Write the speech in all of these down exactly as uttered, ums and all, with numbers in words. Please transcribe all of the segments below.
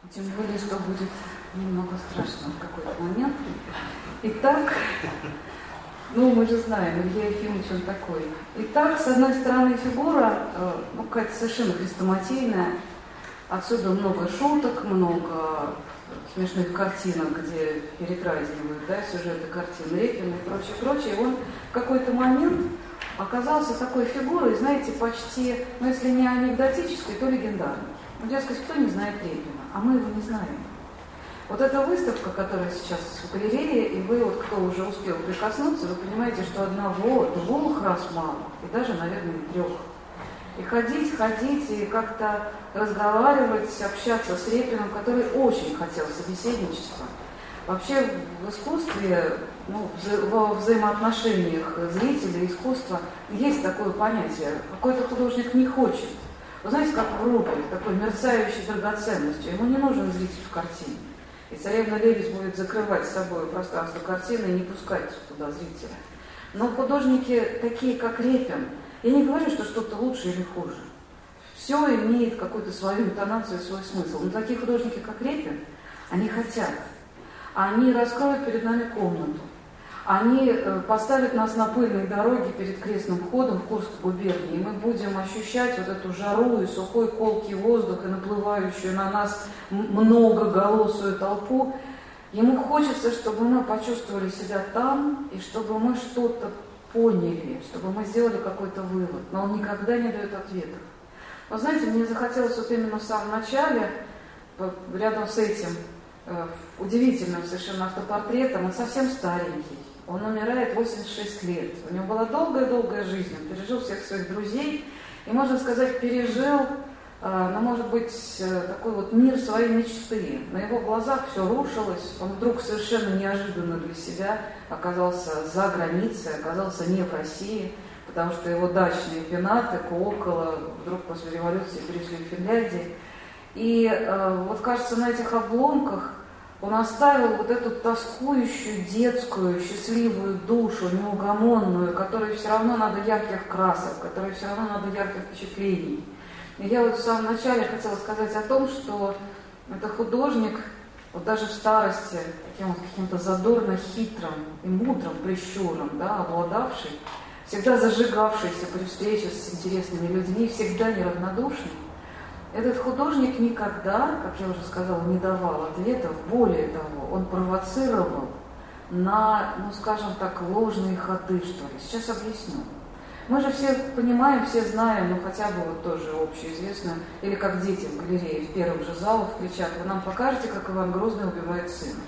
Тем более, что будет немного страшно в какой-то момент. Итак, ну мы же знаем, Илья Ефимович он такой. Итак, с одной стороны фигура, ну какая-то совершенно хрестоматийная. Отсюда много шуток, много смешных картинок, где передразнивают, да, сюжеты картин Репина и прочее, прочее. И он в какой-то момент оказался такой фигурой, знаете, почти, ну если не анекдотической, то легендарной. Ну, дескать, кто не знает Репина, а мы его не знаем. Вот эта выставка, которая сейчас в галерее, и вы, вот кто уже успел прикоснуться, вы понимаете, что одного, двух раз мало, и даже, наверное, трех. И ходить, ходить, и как-то разговаривать, общаться с Репиным, который очень хотел собеседничества. Вообще в искусстве, ну, во взаимоотношениях зрителя и искусства есть такое понятие. Какой-то художник не хочет. Вы знаете, как в рубле, такой мерцающей драгоценностью. Ему не нужен зритель в картине. И царевна Лебедь будет закрывать с собой пространство картины и не пускать туда зрителя. Но художники, такие как Репин, я не говорю, что что-то лучше или хуже. Все имеет какую-то свою интонацию, свой смысл. Но такие художники, как Репин, они хотят. Они раскроют перед нами комнату. Они поставят нас на пыльные дороги перед крестным входом в Курской губернии, и мы будем ощущать вот эту жару и сухой колкий воздух, и наплывающую на нас многоголосую толпу. Ему хочется, чтобы мы почувствовали себя там, и чтобы мы что-то поняли, чтобы мы сделали какой-то вывод. Но он никогда не дает ответов. Вы знаете, мне захотелось вот именно в самом начале, рядом с этим удивительным совершенно автопортретом, он совсем старенький. Он умирает восемьдесят шесть лет. У него была долгая-долгая жизнь. Он пережил всех своих друзей. И, можно сказать, пережил, ну, может быть, такой вот мир своей мечты. На его глазах все рушилось. Он вдруг совершенно неожиданно для себя оказался за границей, оказался не в России, потому что его дачные пенаты, Куокола, вдруг после революции перешли в Финляндию. И вот, кажется, на этих обломках он оставил вот эту тоскующую, детскую, счастливую душу, неугомонную, которой все равно надо ярких красок, которой все равно надо ярких впечатлений. И я вот в самом начале хотела сказать о том, что это художник, вот даже в старости, таким вот каким-то задорно хитрым и мудрым прищуром, да, обладавший, всегда зажигавшийся при встрече с интересными людьми, всегда неравнодушный. Этот художник никогда, как я уже сказала, не давал ответов. Более того, он провоцировал на, ну скажем так, ложные ходы, что ли. Сейчас объясню. Мы же все понимаем, все знаем, ну хотя бы вот тоже общеизвестно, или как дети в галерее в первых же залах кричат: вы нам покажете, как Иван Грозный убивает сына.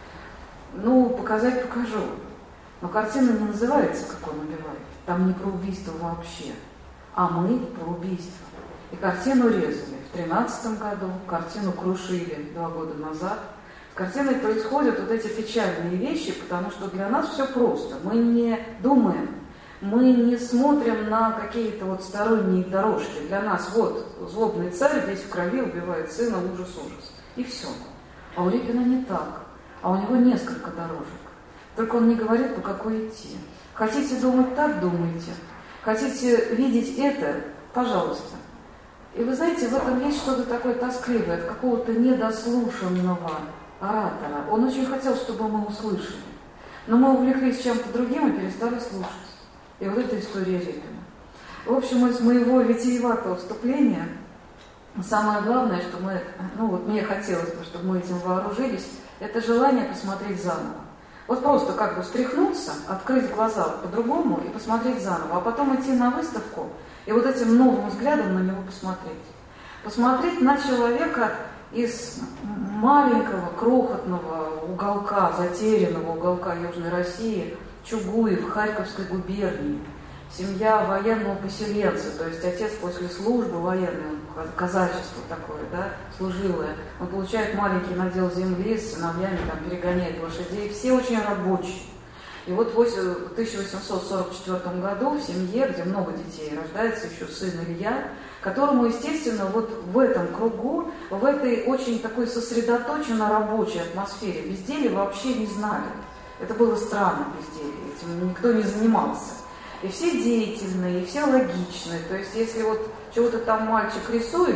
Ну, показать покажу. Но картина не называется, как он убивает. Там не про убийство вообще, а мы про убийство. И картину резали в тринадцатом году, картину крушили два года назад. С картиной происходят вот эти печальные вещи, потому что для нас все просто. Мы не думаем, мы не смотрим на какие-то вот сторонние дорожки. Для нас вот злобный царь весь в крови убивает сына, ужас-ужас. И все. А у Репина не так. А у него несколько дорожек. Только он не говорит, по какой идти. Хотите думать так, думайте. Хотите видеть это, пожалуйста. И вы знаете, в этом есть что-то такое тоскливое, от какого-то недослушанного оратора. Он очень хотел, чтобы мы услышали. Но мы увлеклись чем-то другим и перестали слушать. И вот эта история Репина. В общем, из моего витиеватого вступления самое главное, что мы, ну вот мне хотелось бы, чтобы мы этим вооружились, это желание посмотреть заново. Вот просто как бы встряхнуться, открыть глаза по-другому и посмотреть заново, а потом идти на выставку и вот этим новым взглядом на него посмотреть. Посмотреть на человека из маленького, крохотного уголка, затерянного уголка Южной России, Чугуев, Харьковской губернии. Семья военного поселенца, то есть отец после службы военного, казачество такое, да, служилое, он получает маленький надел земли, с сыновьями там перегоняет лошадей, все очень рабочие. И вот в тысяча восемьсот сорок четвёртом году в семье, где много детей, рождается еще сын Илья, которому, естественно, вот в этом кругу, в этой очень такой сосредоточенно рабочей атмосфере безделия вообще не знали. Это было странно безделье, этим никто не занимался. И все деятельные, и все логичные. То есть, если вот чего-то там мальчик рисует,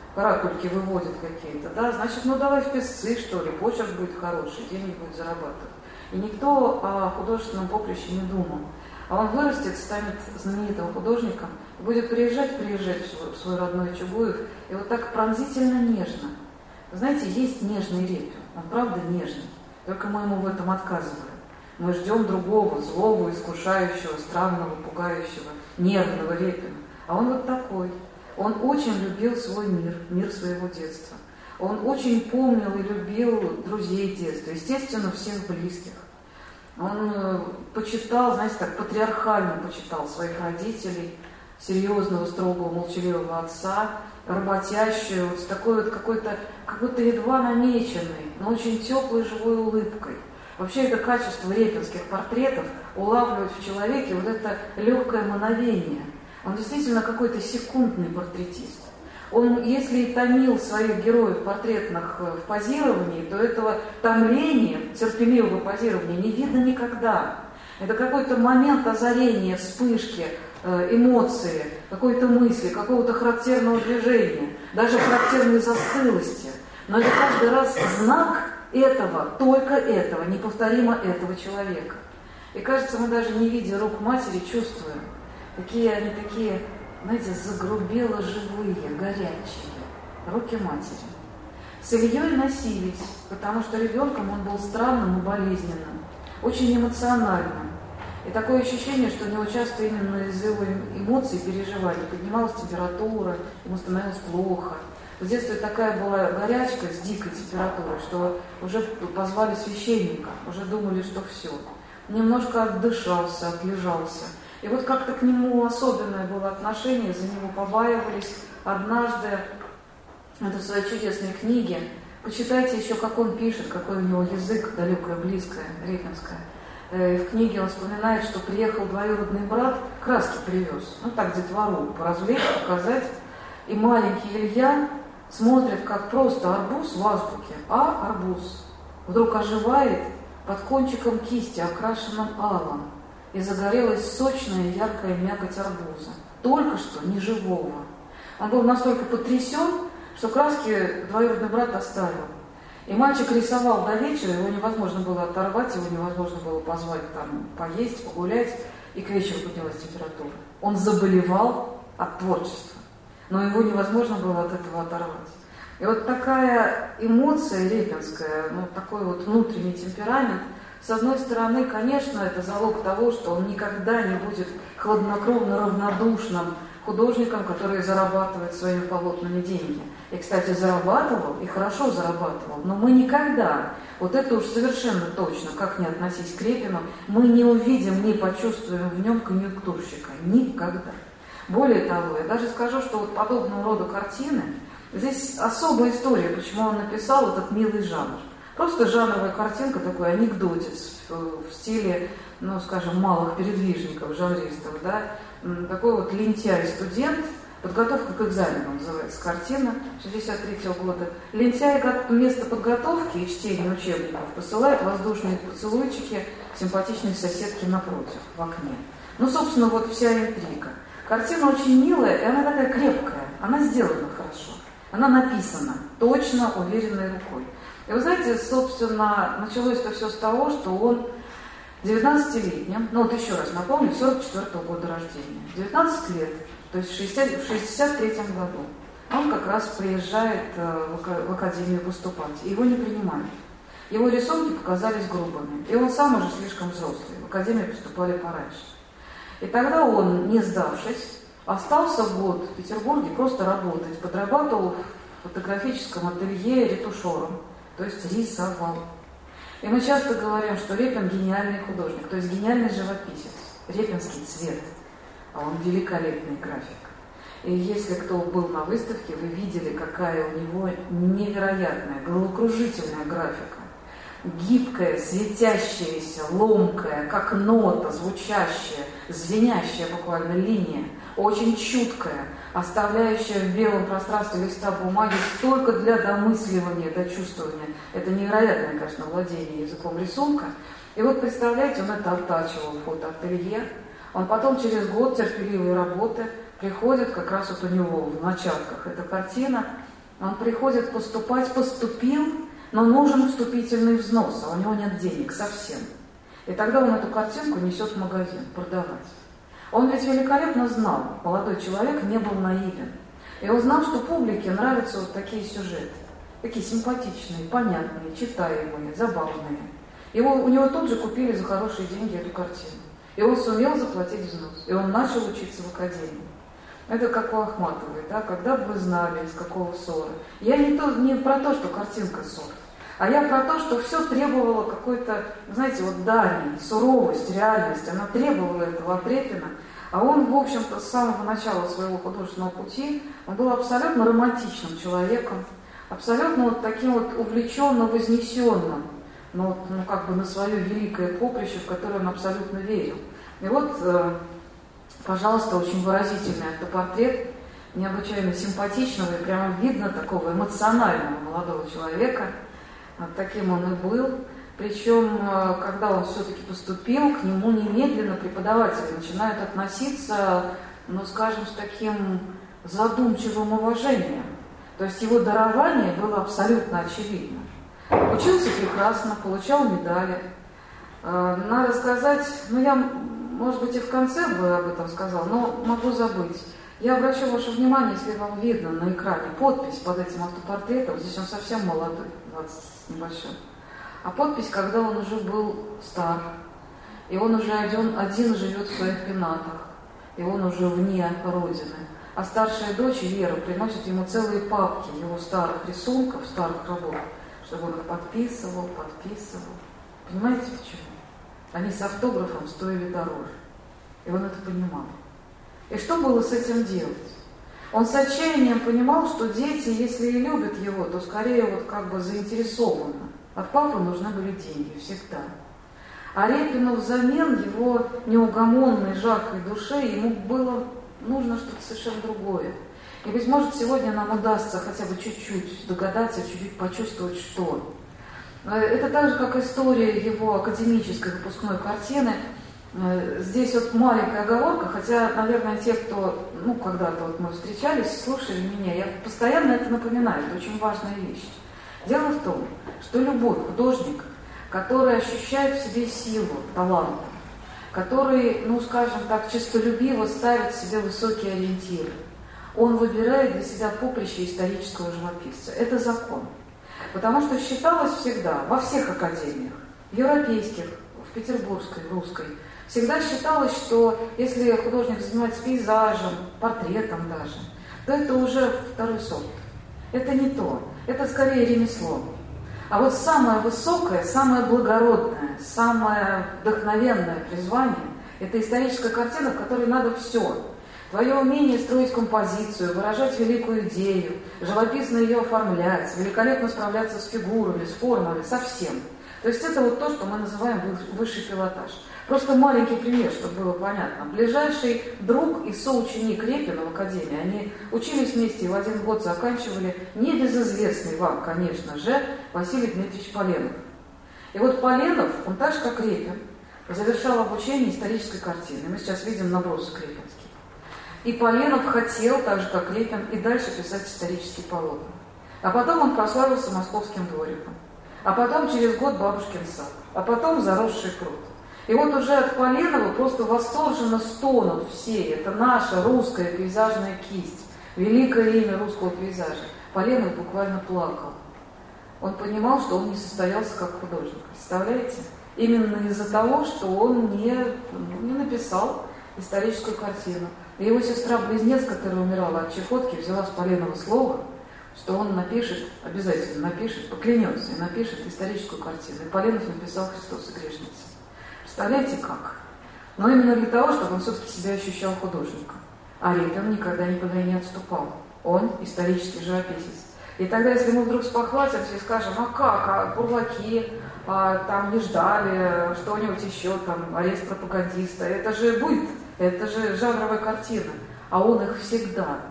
каракульки выводят какие-то, да, значит, ну давай в песцы, что ли, почерк будет хороший, денег будет зарабатывать. И никто о художественном поприще не думал. А он вырастет, станет знаменитым художником, будет приезжать, приезжать в свой, в свой родной Чугуев, и вот так пронзительно нежно. Вы знаете, есть нежный Репин, он правда нежный, только мы ему в этом отказываем. Мы ждем другого, злого, искушающего, странного, пугающего, нервного Репина. А он вот такой. Он очень любил свой мир, мир своего детства. Он очень помнил и любил друзей детства, естественно, всех близких. Он э, почитал, знаете, так патриархально почитал своих родителей, серьезного, строгого, молчаливого отца, работящую, вот с такой вот какой-то, как будто едва намеченной, но очень теплой, живой улыбкой. Вообще это качество репинских портретов улавливать в человеке вот это легкое мановение. Он действительно какой-то секундный портретист. Он, если и томил своих героев портретных в позировании, то этого томления, терпеливого позирования не видно никогда. Это какой-то момент озарения, вспышки, эмоции, какой-то мысли, какого-то характерного движения, даже характерной застылости. Но это каждый раз знак этого, только этого, неповторимо этого человека. И кажется, мы даже не видя рук матери, чувствуем, какие они такие, знаете, загрубело живые, горячие руки матери. С Ильей носились, потому что ребенком он был странным и болезненным, очень эмоциональным. И такое ощущение, что у него часто именно из-за его эмоций, переживаний поднималась температура, ему становилось плохо. В детстве такая была горячка с дикой температурой, что уже позвали священника, уже думали, что все. Немножко отдышался, отлежался. И вот как-то к нему особенное было отношение, за него побаивались. Однажды, это в своей чудесной книге, почитайте еще, как он пишет, какой у него язык, далекое, близкое, репинское. В книге он вспоминает, что приехал двоюродный брат, краски привез, ну так, детвору, поразвлечь, показать. И маленький Илья смотрит, как просто арбуз в азбуке, а арбуз вдруг оживает под кончиком кисти, окрашенным алым, и загорелась сочная яркая мякоть арбуза, только что не живого. Он был настолько потрясен, что краски двоюродный брат оставил. И мальчик рисовал до вечера, его невозможно было оторвать, его невозможно было позвать там поесть, погулять, и к вечеру поднялась температура. Он заболевал от творчества, но его невозможно было от этого оторвать. И вот такая эмоция репинская, ну, такой вот внутренний темперамент, с одной стороны, конечно, это залог того, что он никогда не будет хладнокровно равнодушным художником, который зарабатывает своими полотнами деньги. И, кстати, зарабатывал, и хорошо зарабатывал, но мы никогда, вот это уж совершенно точно, как ни относись к Репину, мы не увидим, не почувствуем в нем конъюнктурщика. Никогда. Более того, я даже скажу, что вот подобного рода картины, здесь особая история, почему он написал этот милый жанр. Просто жанровая картинка, такой анекдотец в стиле, ну, скажем, малых передвижников, жанристов, да, такой вот лентяй-студент, подготовка к экзамену называется картина шестьдесят третьего года. Лентяй вместо подготовки и чтения учебников посылает воздушные поцелуйчики симпатичной соседке напротив, в окне. Ну, собственно, вот вся интрига. Картина очень милая, и она такая крепкая, она сделана хорошо, она написана точно, уверенной рукой. И вы знаете, собственно, началось это все с того, что он девятнадцатилетним, ну вот еще раз напомню, сорок четвёртого года рождения, девятнадцать лет, то есть в шестьдесят третьем году, он как раз приезжает в академию поступать, и его не принимают. Его рисунки показались грубыми, и он сам уже слишком взрослый, в академию поступали пораньше. И тогда он, не сдавшись, остался год в Петербурге просто работать, подрабатывал в фотографическом ателье ретушером, то есть рисовал. И мы часто говорим, что Репин гениальный художник, то есть гениальный живописец, репинский цвет, а он великолепный график. И если кто был на выставке, вы видели, какая у него невероятная, головокружительная графика. Гибкая, светящаяся, ломкая, как нота, звучащая, звенящая буквально линия, очень чуткая, оставляющая в белом пространстве листа бумаги столько для домысливания, дочувствования. Это невероятное, конечно, владение языком рисунка. И вот, представляете, он это оттачивал в фотоателье. Он потом через год терпеливой работы приходит, как раз вот у него в начатках эта картина, Он приходит поступать, поступил, но нужен вступительный взнос, а у него нет денег совсем. И тогда он эту картинку несет в магазин продавать. Он ведь великолепно знал, молодой человек не был наивен. И он знал, что публике нравятся вот такие сюжеты. Такие симпатичные, понятные, читаемые, забавные. Его, у него тут же купили за хорошие деньги эту картину. И он сумел заплатить взнос. И он начал учиться в академии. Это как у Ахматовой, да? Когда бы вы знали, из какого ссора. Я не, то, не про то, что картинка ссор, а я про то, что все требовало какой-то, знаете, вот дани, суровость, реальность. Она требовала этого от Репина. А он, в общем-то, с самого начала своего художественного пути, он был абсолютно романтичным человеком, абсолютно вот таким вот увлеченно вознесенным, ну, ну как бы на свое великое поприще, в которое он абсолютно верил. И вот, э, пожалуйста, очень выразительный автопортрет необычайно симпатичного и прямо видно такого эмоционального молодого человека. Вот таким он и был. Причем, когда он все-таки поступил, к нему немедленно преподаватели начинают относиться, ну, скажем, с таким задумчивым уважением. То есть его дарование было абсолютно очевидно. Учился прекрасно, получал медали. Надо сказать, ну я, может быть, и в конце бы об этом сказала, но могу забыть. Я обращу ваше внимание, если вам видно на экране подпись под этим автопортретом, здесь он совсем молодой, двадцать небольшой. А подпись, когда он уже был стар, и он уже один, один живет в своих пенатах, и он уже вне родины. А старшая дочь Вера приносит ему целые папки его старых рисунков, старых работ, чтобы он их подписывал, подписывал. Понимаете почему? Они с автографом стоили дороже. И он это понимал. И что было с этим делать? Он с отчаянием понимал, что дети, если и любят его, то скорее вот как бы заинтересованы. От папы нужны были деньги всегда. А Репину взамен его неугомонной, жаркой душе ему было нужно что-то совершенно другое. И, быть может, сегодня нам удастся хотя бы чуть-чуть догадаться, чуть-чуть почувствовать, что. Это так же, как история его академической выпускной картины. Здесь вот маленькая оговорка, хотя, наверное, те, кто, ну, когда-то вот мы встречались, слушали меня, я постоянно это напоминаю, это очень важная вещь. Дело в том, что любой художник, который ощущает в себе силу, талант, который, ну, скажем так, честолюбиво ставит себе высокие ориентиры, он выбирает для себя поприще исторического живописца. Это закон. Потому что считалось всегда, во всех академиях, европейских, в петербургской, русской, всегда считалось, что если художник занимается пейзажем, портретом даже, то это уже второй сорт. Это не то. Это скорее ремесло. А вот самое высокое, самое благородное, самое вдохновенное призвание – это историческая картина, в которой надо все. Твое умение строить композицию, выражать великую идею, живописно ее оформлять, великолепно справляться с фигурами, с формами, со всем. То есть это вот то, что мы называем высший пилотаж. Просто маленький пример, чтобы было понятно. Ближайший друг и соученик Репина в академии, они учились вместе и в один год заканчивали небезызвестный вам, конечно же, Василий Дмитриевич Поленов. И вот Поленов, он так же, как Репин, завершал обучение исторической картины. Мы сейчас видим набросок репинский. И Поленов хотел, так же, как Репин, и дальше писать исторические полотна. А потом он прославился московским двориком. А потом через год Бабушкин сад. А потом заросший пруд. И вот уже от Поленова просто восторженно стонут все. Это наша русская пейзажная кисть. Великое имя русского пейзажа. Поленов буквально плакал. Он понимал, что он не состоялся как художник. Представляете? Именно из-за того, что он не, не написал историческую картину. И его сестра-близнец, которая умирала от чехотки, взяла с Поленова слово, что он напишет, обязательно напишет, поклянется и напишет историческую картину. И Поленов написал «Христос и грешница». Представляете, как? Но именно для того, чтобы он все-таки себя ощущал художником. А Репин никогда никуда не отступал. Он исторический живописец. И тогда, если мы вдруг спохватимся и скажем, а как, а бурлаки а, там не ждали, что-нибудь еще, там, арест пропагандиста, это же быт, это же жанровая картина. А он их всегда,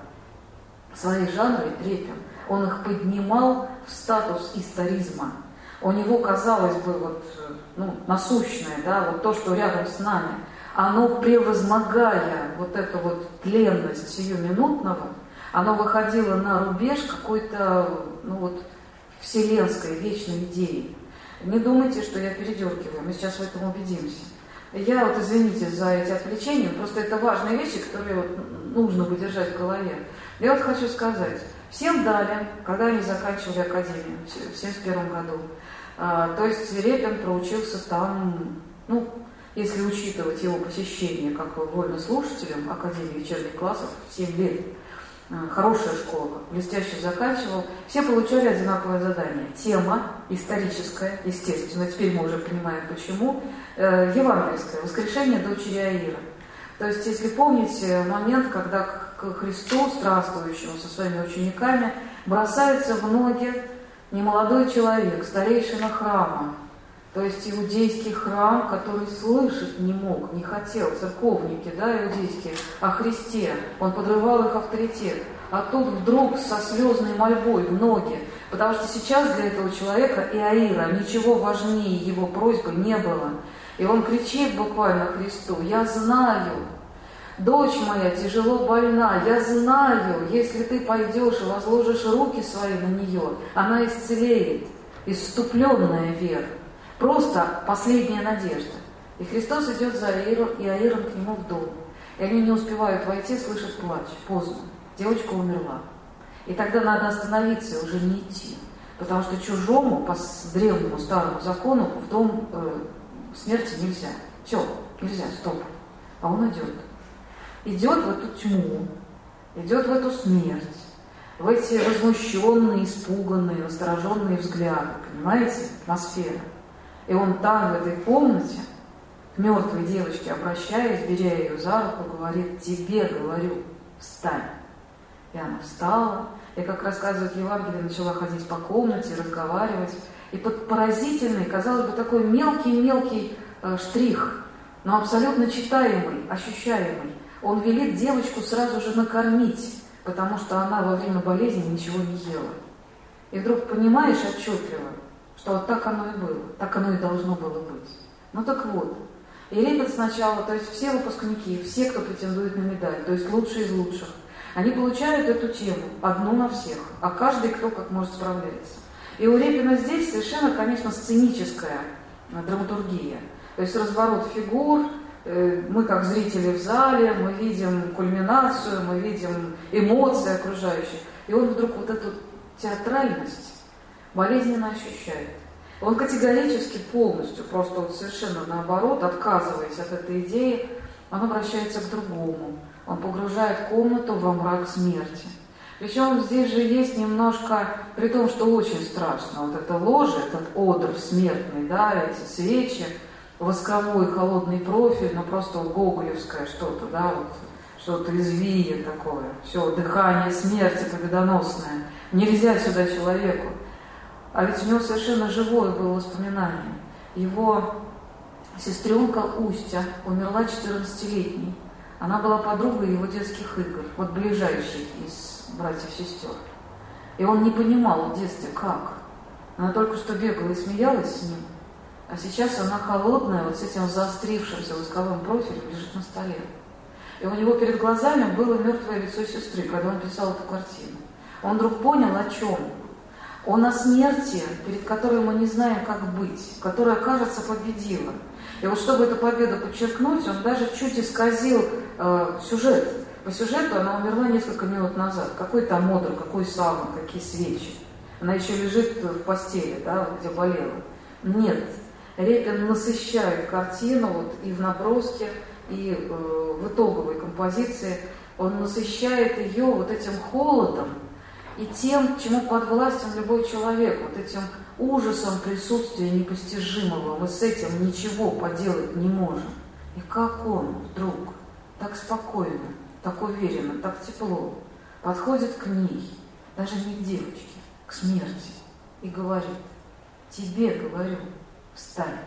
свои жанры, Репин, он их поднимал в статус историзма. У него, казалось бы, вот, ну, насущное, да, вот то, что рядом с нами, оно, превозмогая вот эту вот тленность сиюминутного, Оно выходило на рубеж какой-то, ну вот, вселенской, вечной идеи. Не думайте, что я передергиваю, мы сейчас в этом убедимся. Я вот, извините за эти отвлечения, просто это важные вещи, которые вот нужно бы держать в голове. Я вот хочу сказать, всем дали, когда они заканчивали академию в семьдесят первом году. А, то есть Репин проучился там, ну, если учитывать его посещение как вольнослушателем Академии вечерних классов, семь лет. Хорошая школа, блестяще заканчивал. Все получали одинаковое задание. Тема историческая, естественно, теперь мы уже понимаем почему, э, евангельское, воскрешение дочери Аира. То есть, если помните момент, когда к Христу, странствующему со своими учениками, бросается в ноги немолодой человек, старейшина храма. То есть иудейский храм, который слышать не мог, не хотел, церковники, да, иудейские, о Христе, он подрывал их авторитет. А тут вдруг со слезной мольбой в ноги, потому что сейчас для этого человека и Аира ничего важнее его просьбы не было. И он кричит буквально Христу: «Я знаю, дочь моя тяжело больна, я знаю, если ты пойдешь и возложишь руки свои на нее, она исцелеет». Исступленная вера. Просто последняя надежда. И Христос идет за Аиром, и Аиром к нему в дом. И они не успевают войти, слышат плач. Поздно. Девочка умерла. И тогда надо остановиться и уже не идти. Потому что чужому, по древнему старому закону, в дом э, смерти нельзя. Все, нельзя, стоп. А он идет. Идет в эту тьму, идет в эту смерть, в эти возмущенные, испуганные, настороженные взгляды. Понимаете? Атмосфера. И он там, в этой комнате, к мертвой девочке обращаясь, беря ее за руку, говорит: «Тебе, говорю, встань». И она встала, и, как рассказывает Евангелие, начала ходить по комнате, разговаривать. И под поразительный, казалось бы, такой мелкий-мелкий э, штрих, но абсолютно читаемый, ощущаемый. Он велит девочку сразу же накормить, потому что она во время болезни ничего не ела. И вдруг понимаешь отчетливо, что вот так оно и было, так оно и должно было быть. Ну так вот, и Репин сначала, то есть все выпускники, все, кто претендует на медаль, то есть лучшие из лучших, они получают эту тему, одну на всех, а каждый, кто как может, справляется. И у Репина здесь совершенно, конечно, сценическая драматургия, то есть разворот фигур, мы как зрители в зале, мы видим кульминацию, мы видим эмоции окружающих, и он вдруг вот эту театральность болезненно ощущает. Он категорически полностью, просто вот совершенно наоборот, отказываясь от этой идеи, он обращается к другому. Он погружает комнату во мрак смерти. Причем здесь же есть немножко, при том, что очень страшно, вот это ложе, этот одр смертный, да, эти свечи, восковой холодный профиль, ну просто гоголевское что-то, да, вот что-то из Вия такое. Все, дыхание смерти победоносное. Нельзя сюда человеку. А ведь у него совершенно живое было воспоминание. Его сестренка Устья умерла четырнадцатилетней. Она была подругой его детских игр, вот ближайшей из братьев-сестер. И он не понимал в детстве, как. Она только что бегала и смеялась с ним, а сейчас она холодная, вот с этим заострившимся восковым профилем лежит на столе. И у него перед глазами было мертвое лицо сестры, когда он писал эту картину. Он вдруг понял, о чем. Он о смерти, перед которой мы не знаем, как быть, которая, кажется, победила. И вот чтобы эту победу подчеркнуть, он даже чуть исказил э, сюжет. По сюжету она умерла несколько минут назад. Какой там модуль, какой саван, какие свечи. Она еще лежит в постели, да, где болела. Нет, Репин насыщает картину вот, и в наброске, и э, в итоговой композиции. Он насыщает ее вот этим холодом и тем, чему подвластен любой человек, вот этим ужасом присутствия непостижимого. Мы с этим ничего поделать не можем. И как он вдруг так спокойно, так уверенно, так тепло подходит к ней, даже не к девочке, к смерти, и говорит: «Тебе, говорю, встань».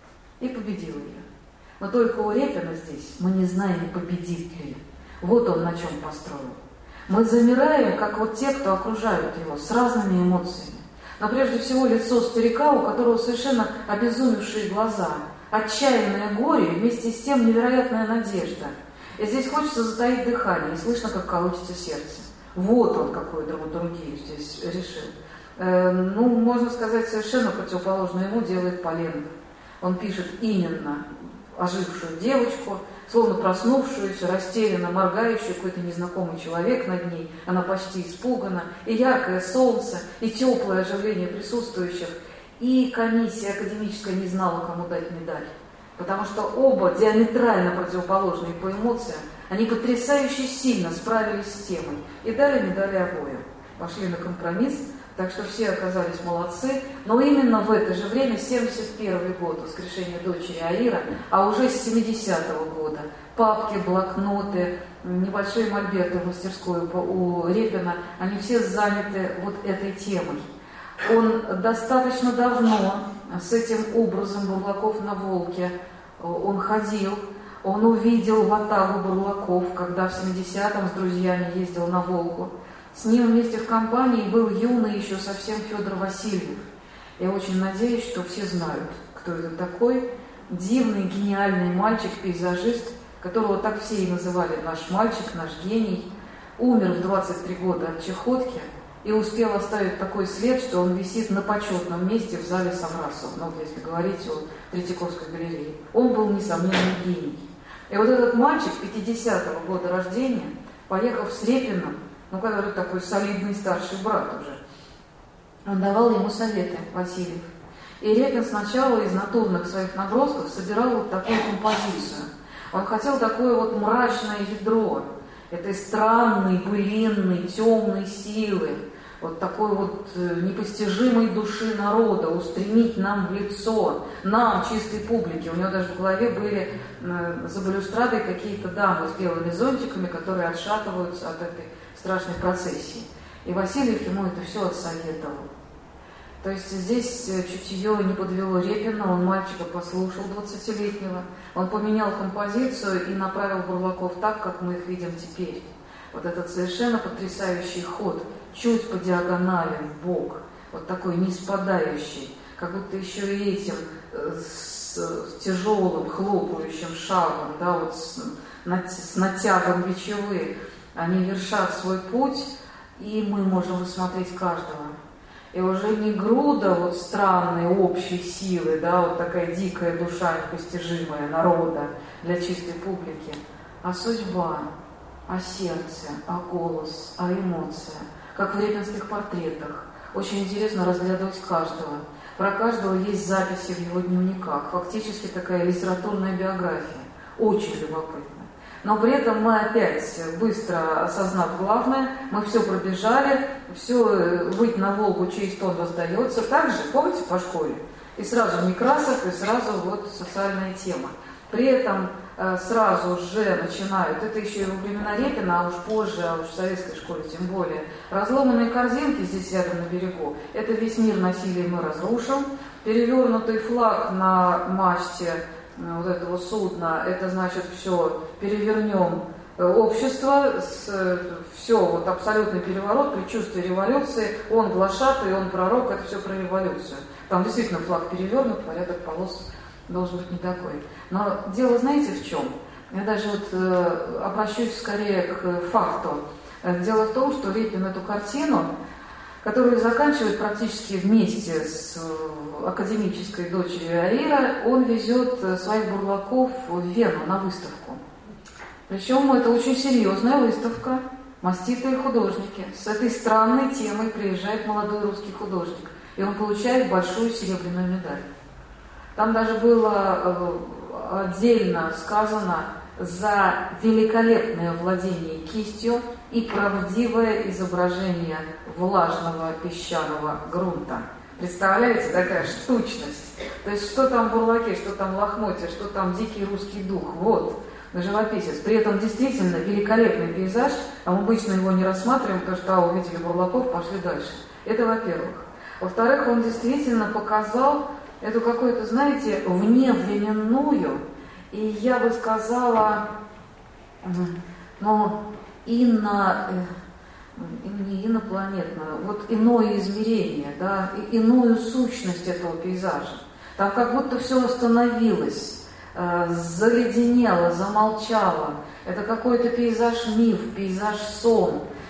И победил ее. Но только у Репина здесь мы не знаем, победит ли. Вот он на чем построил. Мы замираем, как вот те, кто окружают его, с разными эмоциями. Но прежде всего лицо старика, у которого совершенно обезумевшие глаза, отчаянное горе и вместе с тем невероятная надежда. И здесь хочется затаить дыхание, и слышно, как колотится сердце. Вот он какую драматургию здесь решил. Э, ну, можно сказать, совершенно противоположно ему делает Поленов. Он пишет именно ожившую девочку, словно проснувшуюся, растерянно моргающую, какой-то незнакомый человек над ней, она почти испугана, и яркое солнце, и теплое оживление присутствующих, и комиссия академическая не знала, кому дать медаль. Потому что оба диаметрально противоположные по эмоциям, они потрясающе сильно справились с темой и дали медали обоим. Пошли на компромисс, так что все оказались молодцы. Но именно в это же время, семьдесят первый год, воскрешение дочери Аира, а уже с семидесятого года папки, блокноты, небольшие мольберты в мастерской у Репина, они все заняты вот этой темой. Он достаточно давно с этим образом бурлаков на Волге, он ходил, он увидел ватагу бурлаков, когда в семидесятом с друзьями ездил на Волгу. С ним вместе в компании был юный еще совсем Федор Васильев. Я очень надеюсь, что все знают, кто это такой. Дивный, гениальный мальчик-пейзажист, которого так все и называли «наш мальчик», «наш гений». Умер в двадцать три года от чехотки и успел оставить такой след, что он висит на почетном месте в зале Самрасова, ну, если говорить о Третьяковской галерее. Он был несомненный гений. И вот этот мальчик пятидесятого года рождения, поехав с Репиным, ну, который такой солидный старший брат уже, он давал ему советы, Васильев. И Репин сначала из натурных своих набросков собирал вот такую композицию. Он хотел такое вот мрачное ядро этой странной, былинной, темной силы, вот такой вот непостижимой души народа, устремить нам в лицо, нам, чистой публике. У него даже в голове были э, за балюстрадой какие-то дамы с белыми зонтиками, которые отшатываются от этой страшной процессии. И Васильев ему это все отсоветовал. То есть здесь чутье не подвело Репина, он мальчика послушал двадцатилетнего, он поменял композицию и направил бурлаков так, как мы их видим теперь. Вот этот совершенно потрясающий ход, чуть по диагонали в бок, вот такой не спадающий, как будто еще и этим с, с тяжелым хлопающим шагом, да, вот с, с натягом бичевы, они вершат свой путь, и мы можем рассмотреть каждого. И уже не груда вот странной общей силы, да, вот такая дикая душа непостижимая народа для чистой публики, а судьба, а сердце, а голос, а эмоция, как в репинских портретах. Очень интересно разглядывать каждого. Про каждого есть записи в его дневниках, фактически такая литературная биография. Очень любопытно. Но при этом мы опять, быстро осознав главное, мы все пробежали, все, выйти на Волгу, чей стон раздается. Так же, помните, по школе? И сразу Некрасов, и сразу вот социальная тема. При этом э, сразу же начинают, это еще и во времена Репина, а уж позже, а уж в советской школе тем более, разломанные корзинки здесь рядом на берегу, это весь мир насилия мы разрушим, перевернутый флаг на мачте вот этого судна, это значит все, перевернем общество, с, все, вот абсолютный переворот, предчувствие революции, он глашатый, он пророк, это все про революцию. Там действительно флаг перевернут, порядок полос должен быть не такой. Но дело знаете в чем? Я даже вот э, обращусь скорее к факту. Дело в том, что Репин эту картину, которую заканчивает практически вместе с академической дочерью Аира, он везет своих бурлаков в Вену на выставку. Причем это очень серьезная выставка, маститые художники. С этой странной темой приезжает молодой русский художник, и он получает большую серебряную медаль. Там даже было отдельно сказано за великолепное владение кистью и правдивое изображение влажного песчаного грунта. Представляете, такая штучность. То есть что там бурлаки, что там лохмотья, что там дикий русский дух. Вот, живописец. При этом действительно великолепный пейзаж, а мы обычно его не рассматриваем, потому что а, увидели бурлаков, пошли дальше. Это во-первых. Во-вторых, он действительно показал эту какую-то, знаете, вневременную, и я бы сказала, ну, ино, не инопланетную, вот иное измерение, да, иную сущность этого пейзажа. Там как будто все остановилось, заледенело, замолчало. Это какой-то пейзаж-миф, пейзаж-сон.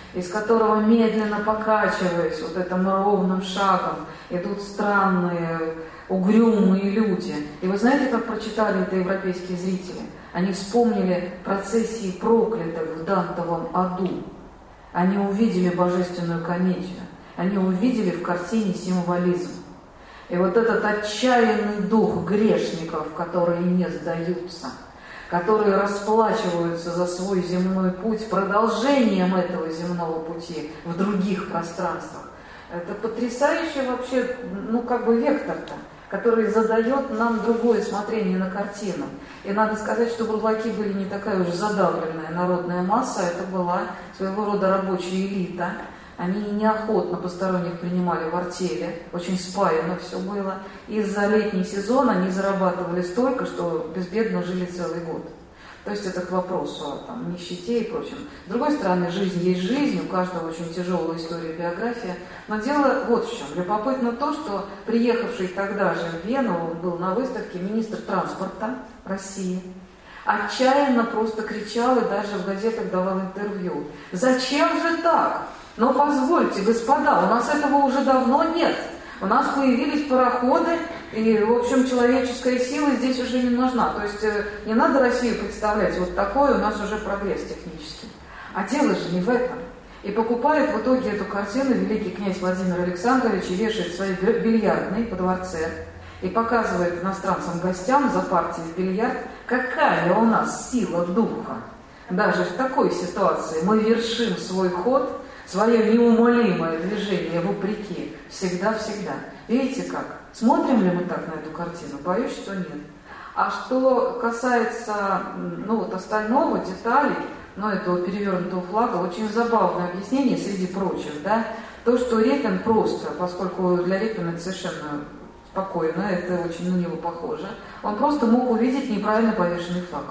из которого, медленно покачиваясь вот этим ровным шагом, идут странные, угрюмые люди. И вы знаете, как прочитали это европейские зрители? Они вспомнили процессии проклятых в Дантовом аду. Они увидели божественную комедию. Они увидели в картине символизм. И вот этот отчаянный дух грешников, которые не сдаются, которые расплачиваются за свой земной путь продолжением этого земного пути в других пространствах. Это потрясающий вообще, ну как бы вектор-то, который задает нам другое смотрение на картину. И надо сказать, что бурлаки были не такая уж задавленная народная масса, это была своего рода рабочая элита. Они неохотно посторонних принимали в артели, очень спаяно все было. И за летний сезон они зарабатывали столько, что безбедно жили целый год. То есть это к вопросу о там, нищете и прочем. С другой стороны, жизнь есть жизнь, у каждого очень тяжелая история, биография. Но дело вот в чем. Любопытно то, что приехавший тогда же в Вену, он был на выставке, министр транспорта России, отчаянно просто кричал и даже в газетах давал интервью. Зачем же так? Но позвольте, господа, у нас этого уже давно нет. У нас появились пароходы, и, в общем, человеческая сила здесь уже не нужна. То есть не надо Россию представлять вот такой, у нас уже прогресс технический. А дело же не в этом. И покупает в итоге эту картину великий князь Владимир Александрович и вешает в своей бильярдной по дворце. И показывает иностранцам гостям за партией в бильярд, какая у нас сила духа. Даже в такой ситуации мы вершим свой ход, свое неумолимое движение вопреки, всегда-всегда. Видите как? Смотрим ли мы так на эту картину? Боюсь, что нет. А что касается ну, вот остального, деталей, ну, этого перевернутого флага, очень забавное объяснение, среди прочих, да, то, что Репин просто, поскольку для Репина это совершенно спокойно, это очень на него похоже, он просто мог увидеть неправильно повешенный флаг.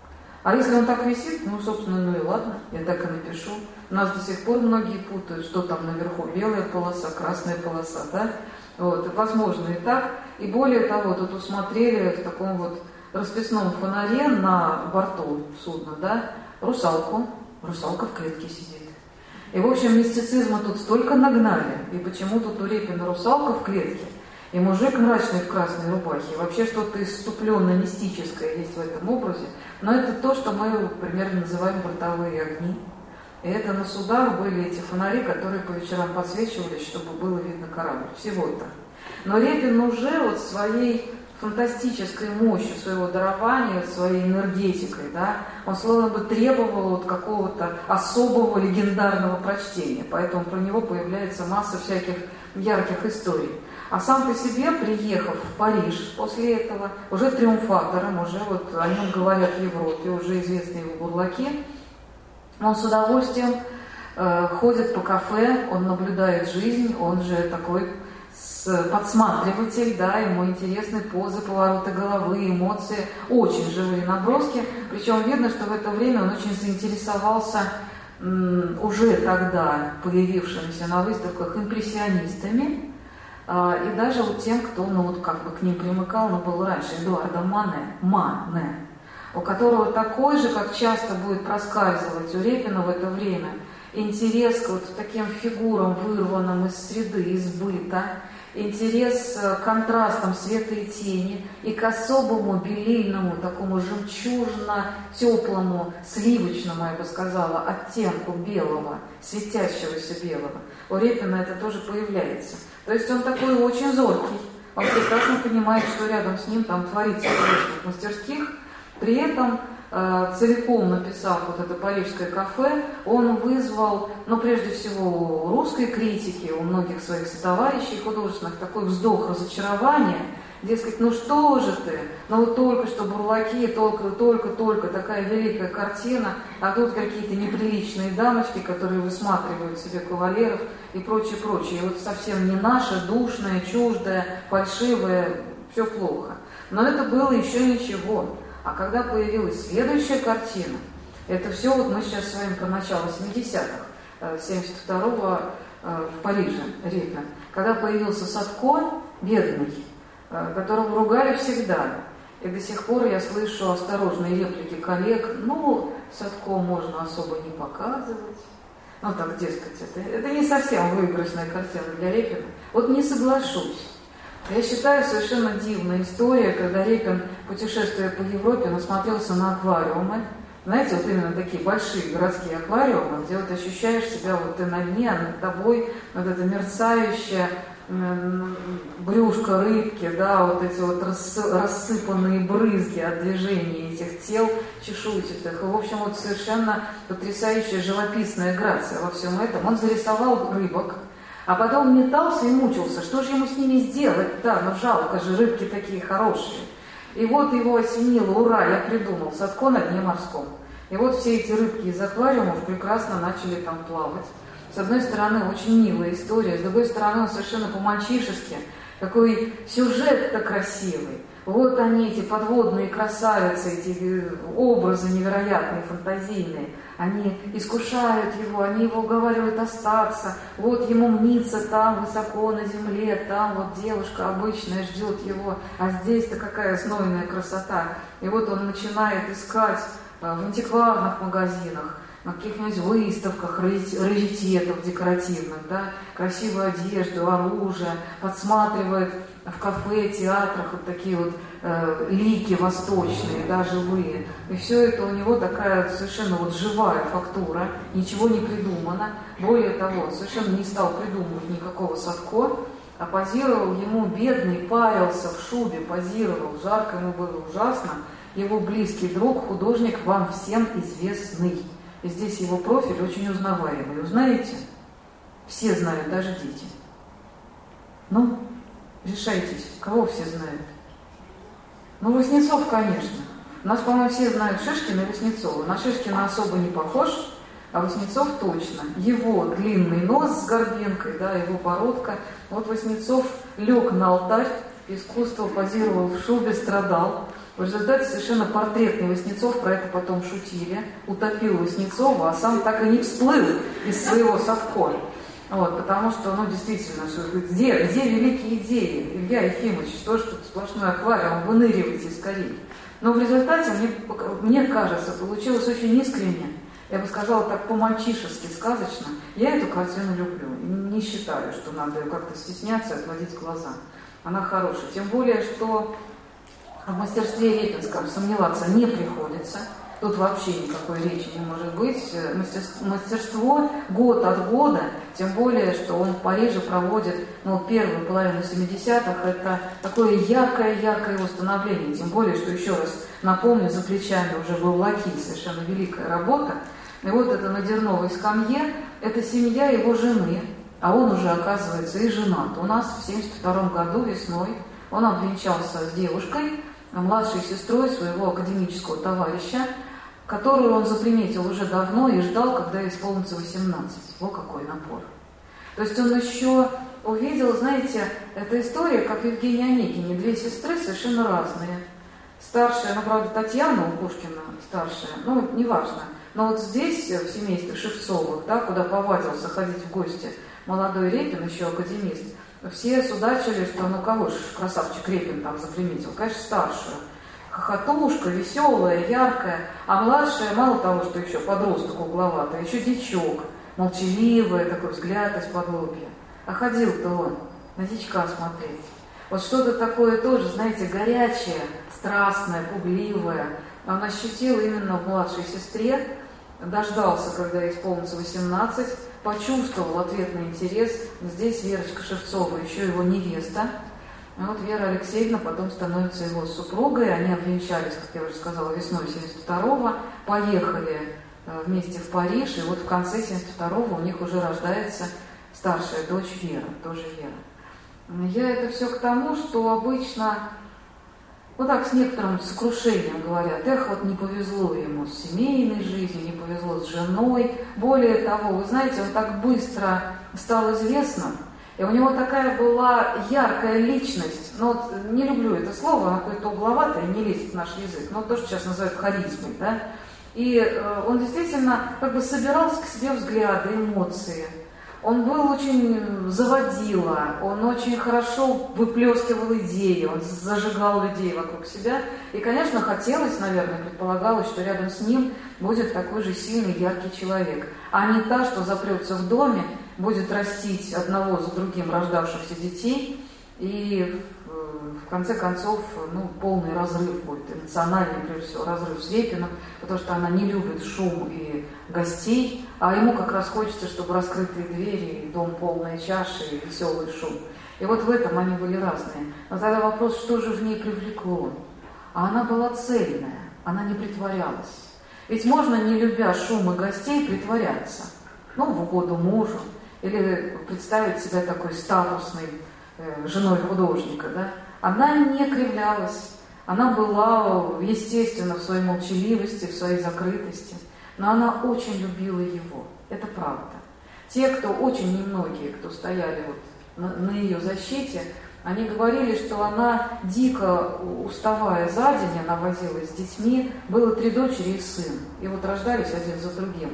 А если он так висит, ну, собственно, ну и ладно, я так и напишу. У нас до сих пор многие путают, что там наверху белая полоса, красная полоса, да? Вот, возможно и так. И более того, тут усмотрели в таком вот расписном фонаре на борту судна, да, русалку. Русалка в клетке сидит. И, в общем, мистицизма тут столько нагнали. И почему тут у Репина русалка в клетке? И мужик мрачный в красной рубахе. И вообще что-то исступленно-мистическое есть в этом образе. Но это то, что мы примерно называем бортовые огни. И это на судах были эти фонари, которые по вечерам подсвечивались, чтобы было видно корабль. Всего-то. Но Репин уже вот своей фантастической мощью, своего дарования, своей энергетикой, да, он словно бы требовал вот какого-то особого легендарного прочтения. Поэтому про него появляется масса всяких ярких историй. А сам по себе, приехав в Париж после этого, уже триумфатором, уже вот о нем говорят в Европе, уже известные его бурлаки, он с удовольствием э, ходит по кафе, он наблюдает жизнь, он же такой подсматриватель, да, ему интересны позы, повороты головы, эмоции, очень живые наброски. Причем видно, что в это время он очень заинтересовался м, уже тогда появившимися на выставках импрессионистами, э, и даже вот тем, кто, ну вот как бы к ним примыкал, но был раньше, Эдуардом Мане, Мане, у которого такой же, как часто будет проскальзывать у Репина в это время, интерес к вот таким фигурам, вырванным из среды, из быта, интерес к контрастам света и тени и к особому белильному, такому жемчужно-теплому, сливочному, я бы сказала, оттенку белого, светящегося белого. У Репина это тоже появляется. То есть он такой очень зоркий, он прекрасно понимает, что рядом с ним там творится в художественных мастерских. При этом, э, целиком написав вот это парижское кафе, он вызвал, ну, прежде всего, у русской критики, у многих своих сотоварищей художественных, такой вздох разочарования, дескать, ну что же ты, ну вот только что бурлаки, только, только, только такая великая картина, а тут какие-то неприличные дамочки, которые высматривают себе кавалеров и прочее, прочее. И вот совсем не наше, душное, чуждое, фальшивое, все плохо. Но это было еще ничего. А когда появилась следующая картина, это все вот мы сейчас с вами про начало семидесятых, семьдесят второго в Париже, Репин, когда появился Садко, бедный, которого ругали всегда. И до сих пор я слышу осторожные реплики коллег, ну, Садко можно особо не показывать, Ну так, дескать, это, это не совсем выигрышная картина для Репина. Вот не соглашусь. Я считаю, совершенно дивная история, когда Репин, путешествуя по Европе, насмотрелся на аквариумы. Знаете, вот именно такие большие городские аквариумы, где вот ощущаешь себя, вот ты на дне, а над тобой вот это мерцающее брюшко рыбки, да, вот эти вот рассыпанные брызги от движения этих тел чешуйчатых. И, в общем, вот совершенно потрясающая живописная грация во всем этом. Он зарисовал рыбок, а потом метался и мучился. Что же ему с ними сделать? Да, ну жалко же, рыбки такие хорошие. И вот его осенило, ура, я придумал, Садко на дне морском. И вот все эти рыбки из аквариумов прекрасно начали там плавать. С одной стороны, очень милая история, с другой стороны, он совершенно по-мальчишески, такой сюжет-то красивый. Вот они, эти подводные красавицы, эти образы невероятные, фантазийные. Они искушают его, они его уговаривают остаться. Вот ему мнится там, высоко на земле, там вот девушка обычная ждет его, а здесь-то какая знойная красота. И вот он начинает искать в антикварных магазинах, на каких-нибудь выставках раритетов декоративных, да, красивую одежду, оружие, подсматривает в кафе, театрах вот такие вот э, лики восточные, да, живые. И все это у него такая совершенно вот живая фактура, ничего не придумано. Более того, совершенно не стал придумывать никакого Садко, а позировал ему бедный, парился в шубе, позировал, жарко ему было ужасно, его близкий друг, художник, вам всем известный. И здесь его профиль очень узнаваемый. Узнаете? Все знают, даже дети. Ну, решайтесь, кого все знают? Ну, Васнецов, конечно. У нас, по-моему, все знают Шишкина и Васнецова. На Шишкина особо не похож, а Васнецов точно. Его длинный нос с горбинкой, да, его бородка. Вот Васнецов лег на алтарь, искусство, позировал в шубе, страдал. В результате совершенно портретный Васнецов, про это потом шутили, утопил Васнецова, а сам так и не всплыл из своего Садко. Вот, потому что, ну, действительно, что, где, где великие идеи? Илья Ефимович, что ж тут сплошной аквариум, выныривайте скорее. Но в результате, мне, мне кажется, получилось очень искренне, я бы сказала так по-мальчишески, сказочно. Я эту картину люблю, не считаю, что надо ее как-то стесняться и отводить глаза. Она хорошая, тем более, что в мастерстве Репинском сомневаться не приходится. Тут вообще никакой речи не может быть. Мастерство год от года, тем более, что он в Париже проводит, ну, первую половину семидесятых, это такое яркое-яркое его становление. Тем более, что, еще раз напомню, за плечами уже был Лакий, совершенно великая работа. И вот это на дерновой скамье, это семья его жены, а он уже, оказывается, и женат. У нас в семьдесят втором году весной он обвенчался с девушкой, младшей сестрой своего академического товарища, которую он заприметил уже давно и ждал, когда исполнится восемнадцать. Во какой напор. То есть он еще увидел, знаете, эта история, как Евгения Онегине, две сестры совершенно разные. Старшая, ну, правда, Татьяна у Пушкина старшая, ну, неважно. Но вот здесь, в семействе Шевцовых, да, куда повадился ходить в гости молодой Репин, еще академист, все судачили, что ну кого же красавчик Репин там заприметил? Конечно, старшую. Хохотушка, веселая, яркая, а младшая, мало того, что еще подросток угловатый, еще дичок, молчаливая, такой взгляд из-под лобья. А ходил-то он на дичка смотреть. Вот что-то такое тоже, знаете, горячее, страстное, пугливое. Он ощутил именно в младшей сестре, дождался, когда исполнится восемнадцать, почувствовал ответный интерес. Здесь Верочка Шевцова, еще его невеста. И вот Вера Алексеевна потом становится его супругой. Они обвенчались, как я уже сказала, весной семьдесят второго, поехали вместе в Париж, и вот в конце семьдесят второго у них уже рождается старшая дочь Вера, тоже Вера. Я это все к тому, что обычно, вот так с некоторым сокрушением говорят, эх, вот не повезло ему с семейной жизнью, не повезло с женой. Более того, вы знаете, он так быстро стал известным, и у него такая была яркая личность, ну вот не люблю это слово, оно какое-то угловатое, не лезет в наш язык, но то, что сейчас называют харизмой, да, и э, он действительно как бы собирал к себе взгляды, эмоции. Он был очень заводила, он очень хорошо выплескивал идеи, он зажигал людей вокруг себя. И, конечно, хотелось, наверное, предполагалось, что рядом с ним будет такой же сильный, яркий человек, а не та, что запрется в доме, будет растить одного за другим рождавшихся детей, и в конце концов, ну, полный разрыв будет, эмоциональный, прежде всего, разрыв с Репиным, потому что она не любит шум и гостей, а ему как раз хочется, чтобы раскрытые двери, и дом полные чаши, и веселый шум. И вот в этом они были разные. Но тогда вопрос, что же в ней привлекло? А она была цельная, она не притворялась. Ведь можно, не любя шум и гостей, притворяться. Ну, в угоду мужу. Или представить себя такой статусной э, женой художника, да? Она не кривлялась. Она была, естественно, в своей молчаливости, в своей закрытости. Но она очень любила его. Это правда. Те, кто, очень немногие, кто стояли вот на, на ее защите, они говорили, что она, дико уставая за день, она возилась с детьми, было три дочери и сын. И вот рождались один за другим.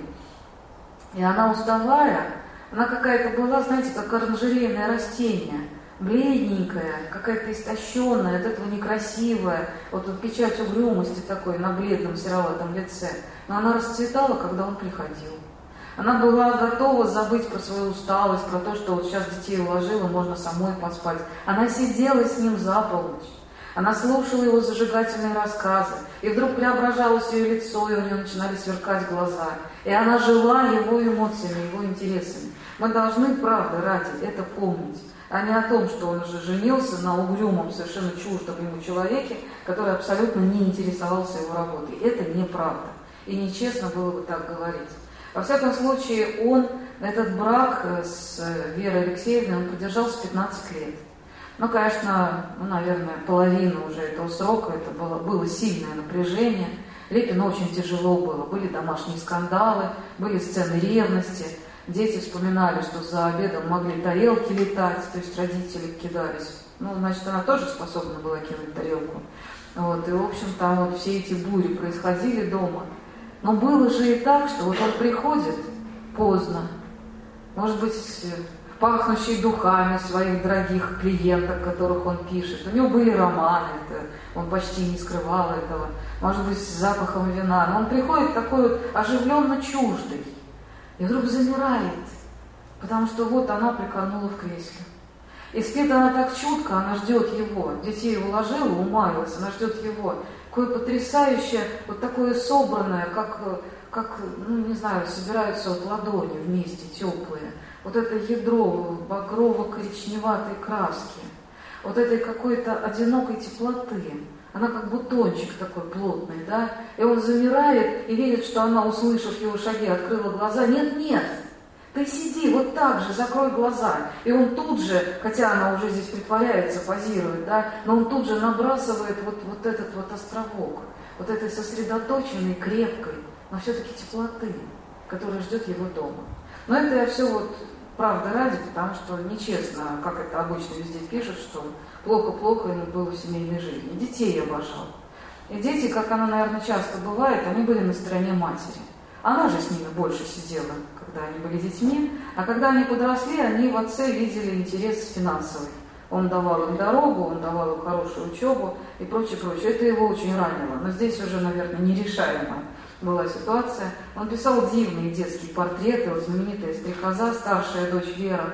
И она, уставая, она какая-то была, знаете, как оранжерейное растение, бледненькая, какая-то истощенная, от этого некрасивая, вот тут печать угрюмости такой на бледном сероватом лице. Но она расцветала, когда он приходил. Она была готова забыть про свою усталость, про то, что вот сейчас детей уложила, можно самой поспать. Она сидела с ним за полночь. Она слушала его зажигательные рассказы, и вдруг преображалось ее лицо, и у нее начинали сверкать глаза. И она жила его эмоциями, его интересами. Мы должны, правда, ради это помнить, а не о том, что он уже женился на угрюмом, совершенно чуждом ему человеке, который абсолютно не интересовался его работой. Это неправда. И нечестно было бы так говорить. Во всяком случае, он, этот брак с Верой Алексеевной, он продержался пятнадцать лет. Ну, конечно, ну, наверное, половина уже этого срока, это было, было сильное напряжение. Репину очень тяжело было. Были домашние скандалы, были сцены ревности. Дети вспоминали, что за обедом могли тарелки летать, то есть родители кидались. Ну, значит, она тоже способна была кинуть тарелку. Вот, и, в общем, там вот все эти бури происходили дома. Но было же и так, что вот он приходит поздно, может быть, пахнущий духами своих дорогих клиенток, которых он пишет. У него были романы, это, он почти не скрывал этого, может быть, с запахом вина. Но он приходит такой вот оживленно чуждый и вдруг замирает, потому что вот она прикорнула в кресле. И спит она так чутко, она ждет его. Детей уложила, умаялась, она ждет его. Такое потрясающее, вот такое собранное, как, как, ну не знаю, собираются вот ладони вместе, теплые. Вот это ядро багрово-коричневатой краски, вот этой какой-то одинокой теплоты. Она как бутончик такой плотный, да? И он замирает и видит, что она, услышав его шаги, открыла глаза. Нет, нет, ты сиди вот так же, закрой глаза. И он тут же, хотя она уже здесь притворяется, позирует, да, но он тут же набрасывает вот, вот этот вот островок, вот этой сосредоточенной, крепкой, но все-таки теплоты, которая ждет его дома. Но это я все вот правда ради, потому что нечестно, как это обычно везде пишут, что плохо-плохо ему было в семейной жизни. Детей обожал. И дети, как она, наверное, часто бывает, они были на стороне матери. Она же с ними больше сидела, когда они были детьми, а когда они подросли, они в отце видели интерес финансовый. Он давал им дорогу, он давал им хорошую учебу и прочее, прочее. Это его очень ранило, но здесь уже, наверное, нерешаемая была ситуация. Он писал дивные детские портреты, вот знаменитая стрекоза, старшая дочь Вера,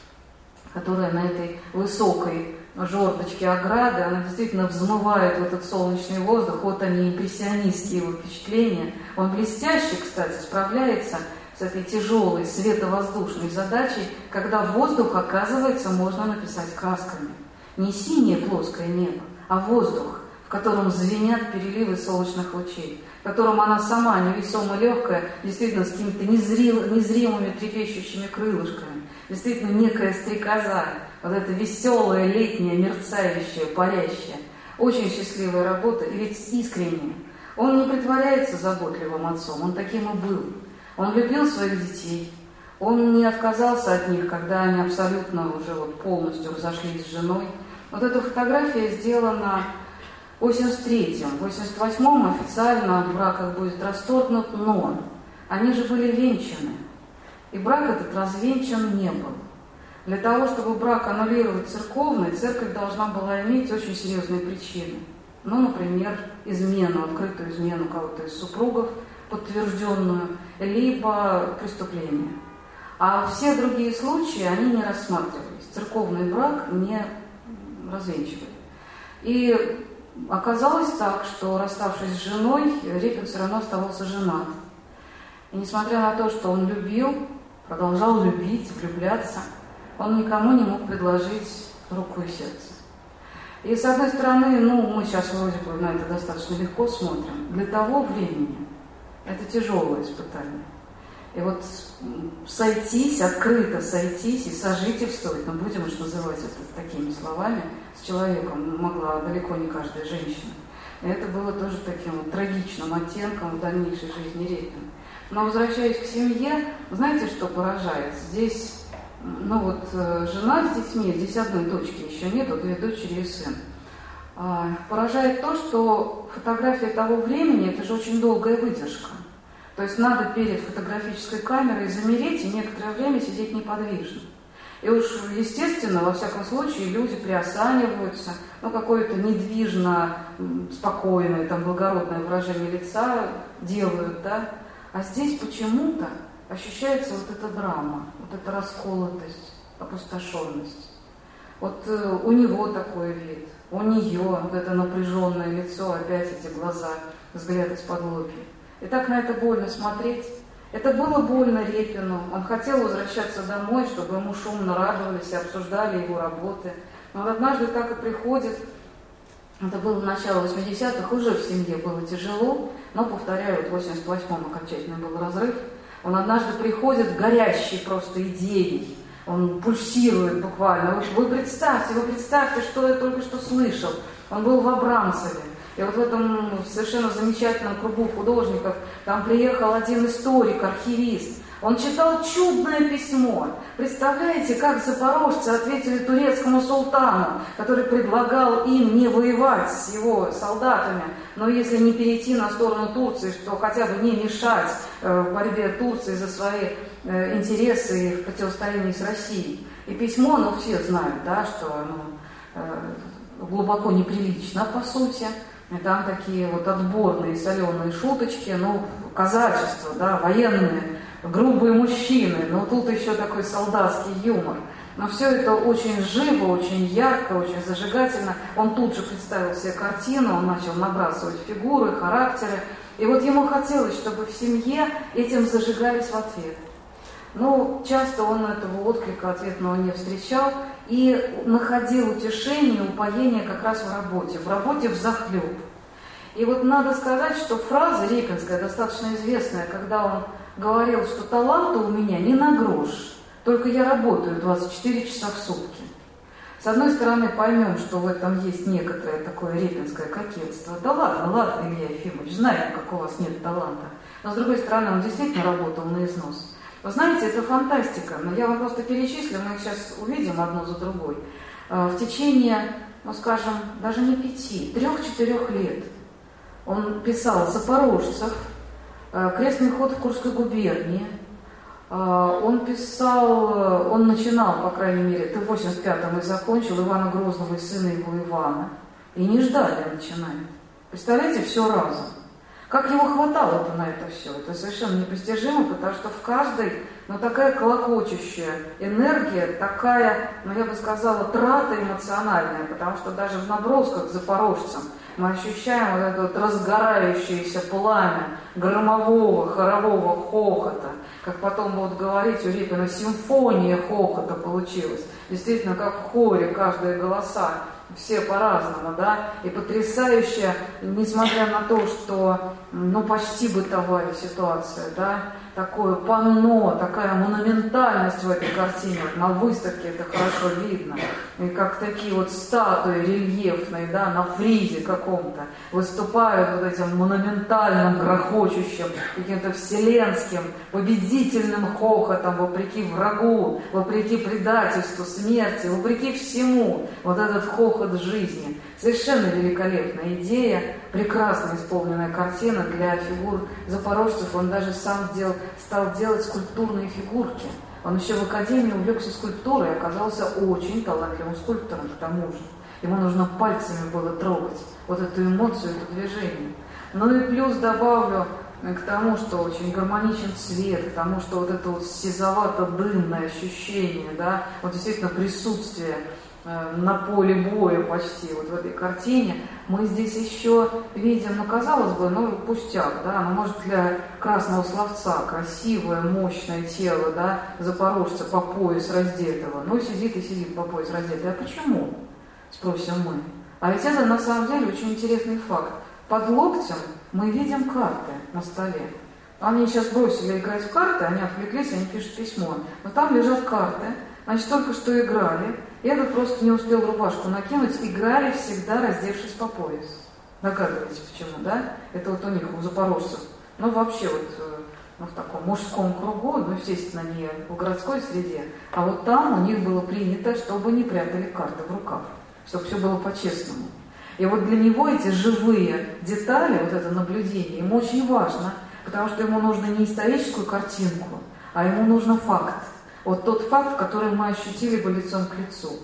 которая на этой высокой жердочке ограды, она действительно взмывает в этот солнечный воздух, вот они, импрессионистские его впечатления. Он блестяще, кстати, справляется с этой тяжелой световоздушной задачей, когда воздух, оказывается, можно написать красками. Не синее плоское небо, а воздух, в котором звенят переливы солнечных лучей, в котором она сама, невесомо легкая, действительно с какими-то незрим, незримыми трепещущими крылышками, действительно некая стрекоза, вот эта веселая, летняя, мерцающая, парящая. Очень счастливая работа, и ведь искренняя. Он не притворяется заботливым отцом, он таким и был. Он любил своих детей, он не отказался от них, когда они абсолютно уже вот полностью разошлись с женой. Вот эта фотография сделана в восемьдесят третьем, в восемьдесят восьмом официально брак их будет расторгнут, но они же были венчаны. И брак этот развенчан не был. Для того, чтобы брак аннулировать церковный, церковь должна была иметь очень серьезные причины. Ну, например, измену, открытую измену кого-то из супругов, подтвержденную, либо преступление. А все другие случаи, они не рассматривались. Церковный брак не развенчивали. И оказалось так, что, расставшись с женой, Репин все равно оставался женат. И несмотря на то, что он любил, продолжал любить, влюбляться, он никому не мог предложить руку и сердце. И с одной стороны, ну, мы сейчас вроде бы на это достаточно легко смотрим. Для того времени это тяжелое испытание. И вот сойтись, открыто сойтись и сожительствовать, ну, будем уж называть это такими словами, с человеком могла далеко не каждая женщина. И это было тоже таким вот трагичным оттенком в дальнейшей жизни Репина. Но возвращаясь к семье, знаете, что поражает? Здесь, ну вот, жена с детьми, здесь одной дочки еще нету, две дочери и сын. Поражает то, что фотография того времени, это же очень долгая выдержка. То есть надо перед фотографической камерой замереть и некоторое время сидеть неподвижно. И уж, естественно, во всяком случае, люди приосаниваются, ну, какое-то недвижно, спокойное, там, благородное выражение лица делают, да. А здесь почему-то ощущается вот эта драма, вот эта расколотость, опустошенность. Вот э, у него такой вид, у нее вот это напряженное лицо, опять эти глаза, взгляд из-под лобья. И так на это больно смотреть. Это было больно Репину. Он хотел возвращаться домой, чтобы ему шумно радовались и обсуждали его работы. Но однажды так и приходит. Это было начало восьмидесятых, уже в семье было тяжело. Но, повторяю, вот в восемьдесят восьмом окончательно был разрыв. Он однажды приходит горящий просто идеей. Он пульсирует буквально. Вы, вы представьте, вы представьте, что я только что слышал. Он был в Абрамцеве. И вот в этом совершенно замечательном кругу художников там приехал один историк, архивист. Он читал чудное письмо. Представляете, как запорожцы ответили турецкому султану, который предлагал им не воевать с его солдатами, но если не перейти на сторону Турции, что хотя бы не мешать в борьбе Турции за свои интересы и в противостоянии с Россией. И письмо, ну все знают, да, что оно глубоко неприлично, по сути. И там такие вот отборные соленые шуточки, ну, казачество, да, военные, грубые мужчины, но тут еще такой солдатский юмор. Но все это очень живо, очень ярко, очень зажигательно. Он тут же представил себе картину, он начал набрасывать фигуры, характеры. И вот ему хотелось, чтобы в семье этим зажигались в ответ. Но часто он этого отклика ответного не встречал и находил утешение, упоение как раз в работе, в работе взахлеб. И вот надо сказать, что фраза репинская, достаточно известная, когда он говорил, что таланта у меня не на грош, только я работаю двадцать четыре часа в сутки. С одной стороны, поймем, что в этом есть некоторое такое репинское кокетство. Да ладно, ладно, Илья Ефимович, знаем, как у вас нет таланта. Но с другой стороны, он действительно работал на износ. Вы знаете, это фантастика, но я вам просто перечислю, мы их сейчас увидим одну за другой. В течение, ну скажем, даже не пяти, трех-четырех лет он писал «Запорожцев», «Крестный ход в Курской губернии». Он писал, он начинал, по крайней мере, ты в восемьдесят пятом и закончил Ивана Грозного и сына его Ивана. И не ждали начинает. Представляете, все разом. Как его хватало-то на это все? Это совершенно непостижимо, потому что в каждой, ну, такая колокочущая энергия, такая, ну, я бы сказала, трата эмоциональная, потому что даже в набросках к запорожцам мы ощущаем вот это вот разгорающееся пламя громового, хорового хохота. Как потом будут говорить, у Репина симфония хохота получилась. Действительно, как в хоре каждые голоса. Все по-разному, да, и потрясающе, несмотря на то, что, ну, почти бытовая ситуация, да, такое панно, такая монументальность в этой картине, вот на выставке это хорошо видно, и как такие вот статуи рельефные, да, на фризе каком-то, выступают вот этим монументальным, грохочущим, каким-то вселенским, победительным хохотом, вопреки врагу, вопреки предательству, смерти, вопреки всему, вот этот хохот жизни. Совершенно великолепная идея, прекрасно исполненная картина для фигур запорожцев. Он даже сам сделал стал делать скульптурные фигурки. Он еще в академии увлекся скульптурой и оказался очень талантливым скульптором к тому же. Ему нужно пальцами было трогать вот эту эмоцию, это движение. Ну и плюс добавлю к тому, что очень гармоничен цвет, к тому, что вот это вот сизовато-дымное ощущение, да, вот действительно присутствие э, на поле боя почти вот в этой картине, мы здесь еще видим, ну, казалось бы, ну, пустяк, да, ну, может, для красного словца красивое, мощное тело, да, запорожца по пояс раздетого, ну, сидит и сидит по пояс раздетый. А почему? Спросим мы. А ведь это на самом деле очень интересный факт. Под локтем мы видим карты на столе. Они сейчас бросили играть в карты, они отвлеклись, они пишут письмо. Но там лежат карты, значит, только что играли. И этот просто не успел рубашку накинуть, играли всегда, раздевшись по пояс. Догадываетесь, почему, да? Это вот у них, у запорожцев. Ну, вообще вот ну, в таком мужском кругу, ну, естественно, не в городской среде, а вот там у них было принято, чтобы не прятали карты в рукав, чтобы все было по-честному. И вот для него эти живые детали, вот это наблюдение, ему очень важно, потому что ему нужно не историческую картинку, а ему нужен факт. Вот тот факт, который мы ощутили бы лицом к лицу.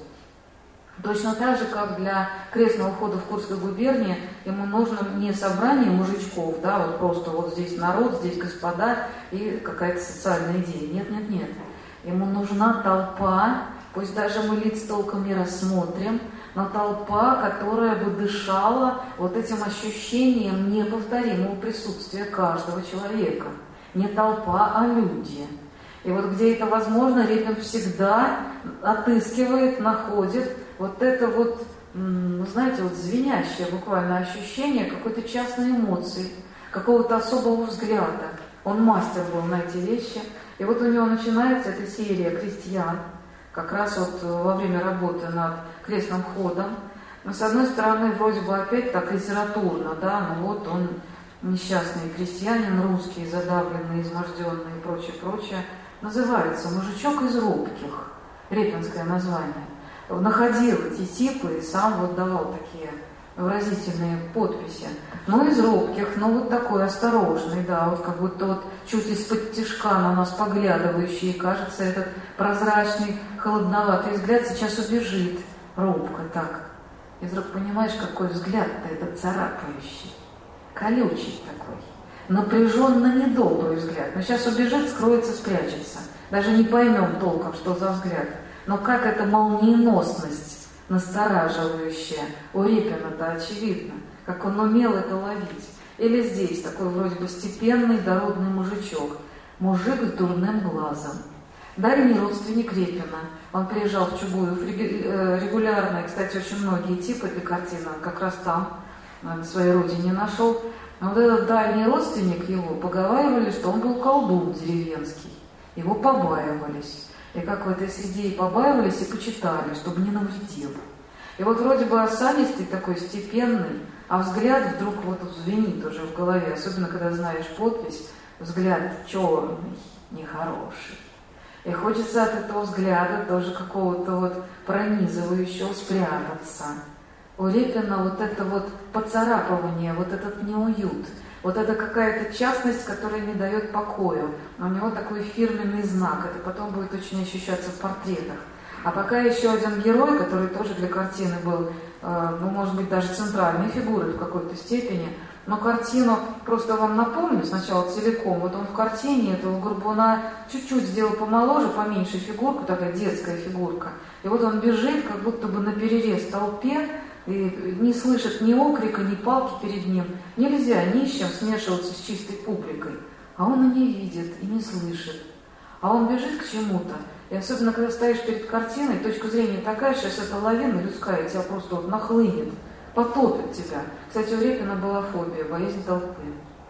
Точно так же, как для крестного хода в Курской губернии, ему нужно не собрание мужичков, да, вот просто вот здесь народ, здесь господа и какая-то социальная идея. Нет, нет, нет. Ему нужна толпа, пусть даже мы лиц толком не рассмотрим, но толпа, которая бы дышала вот этим ощущением неповторимого присутствия каждого человека. Не толпа, а люди. И вот где это возможно, Репин всегда отыскивает, находит вот это вот, знаете, вот звенящее буквально ощущение какой-то частной эмоции, какого-то особого взгляда. Он мастер был на эти вещи. И вот у него начинается эта серия «Крестьян», как раз вот во время работы над крестным ходом. Но с одной стороны, вроде бы опять так литературно, да, ну вот он несчастный крестьянин, русский, задавленный, изможденный и прочее, прочее. Называется «Мужичок из робких», репинское название. Находил эти типы и сам вот давал такие выразительные подписи. Ну, из робких, ну, вот такой осторожный, да, вот как будто вот чуть из-под тишка на нас поглядывающий, и кажется, этот прозрачный, холодноватый взгляд сейчас убежит робко так. И вдруг понимаешь, какой взгляд-то этот царапающий, колючий такой, напряженно недобрый взгляд. Но сейчас убежит, скроется, спрячется. Даже не поймем толком, что за взгляд. Но как эта молниеносность настораживающая у Репина-то очевидно, как он умел это ловить. Или здесь такой вроде бы степенный, дородный мужичок, мужик с дурным глазом. Дальний родственник Репина. Он приезжал в Чугуев регулярно, и, кстати, очень многие типы для картины он как раз там, на своей родине нашел. Но вот этот дальний родственник его, поговаривали, что он был колдун деревенский. Его побаивались. И как в этой среде и побаивались, и почитали, чтобы не навредил. И вот вроде бы осанистый такой, степенный, а взгляд вдруг вот звенит уже в голове, особенно когда знаешь подпись, взгляд черный, нехороший. И хочется от этого взгляда тоже какого-то вот пронизывающего спрятаться. У Репина вот это вот поцарапывание, вот этот неуют, вот это какая-то частность, которая не дает покоя. У него такой фирменный знак, это потом будет очень ощущаться в портретах. А пока еще один герой, который тоже для картины был, э, ну, может быть, даже центральной фигурой в какой-то степени, но картину просто вам напомню сначала целиком. Вот он в картине этого горбуна чуть-чуть сделал помоложе, поменьше фигурку, такая детская фигурка. И вот он бежит, как будто бы наперерез толпе, и не слышит ни окрика, ни палки перед ним. Нельзя ни с чем смешиваться с чистой публикой. А он и не видит, и не слышит. А он бежит к чему-то. И особенно, когда стоишь перед картиной, точка зрения такая, сейчас эта лавина людская тебя просто вот нахлынет, потопит тебя. Кстати, у Репина была фобия, боязнь толпы.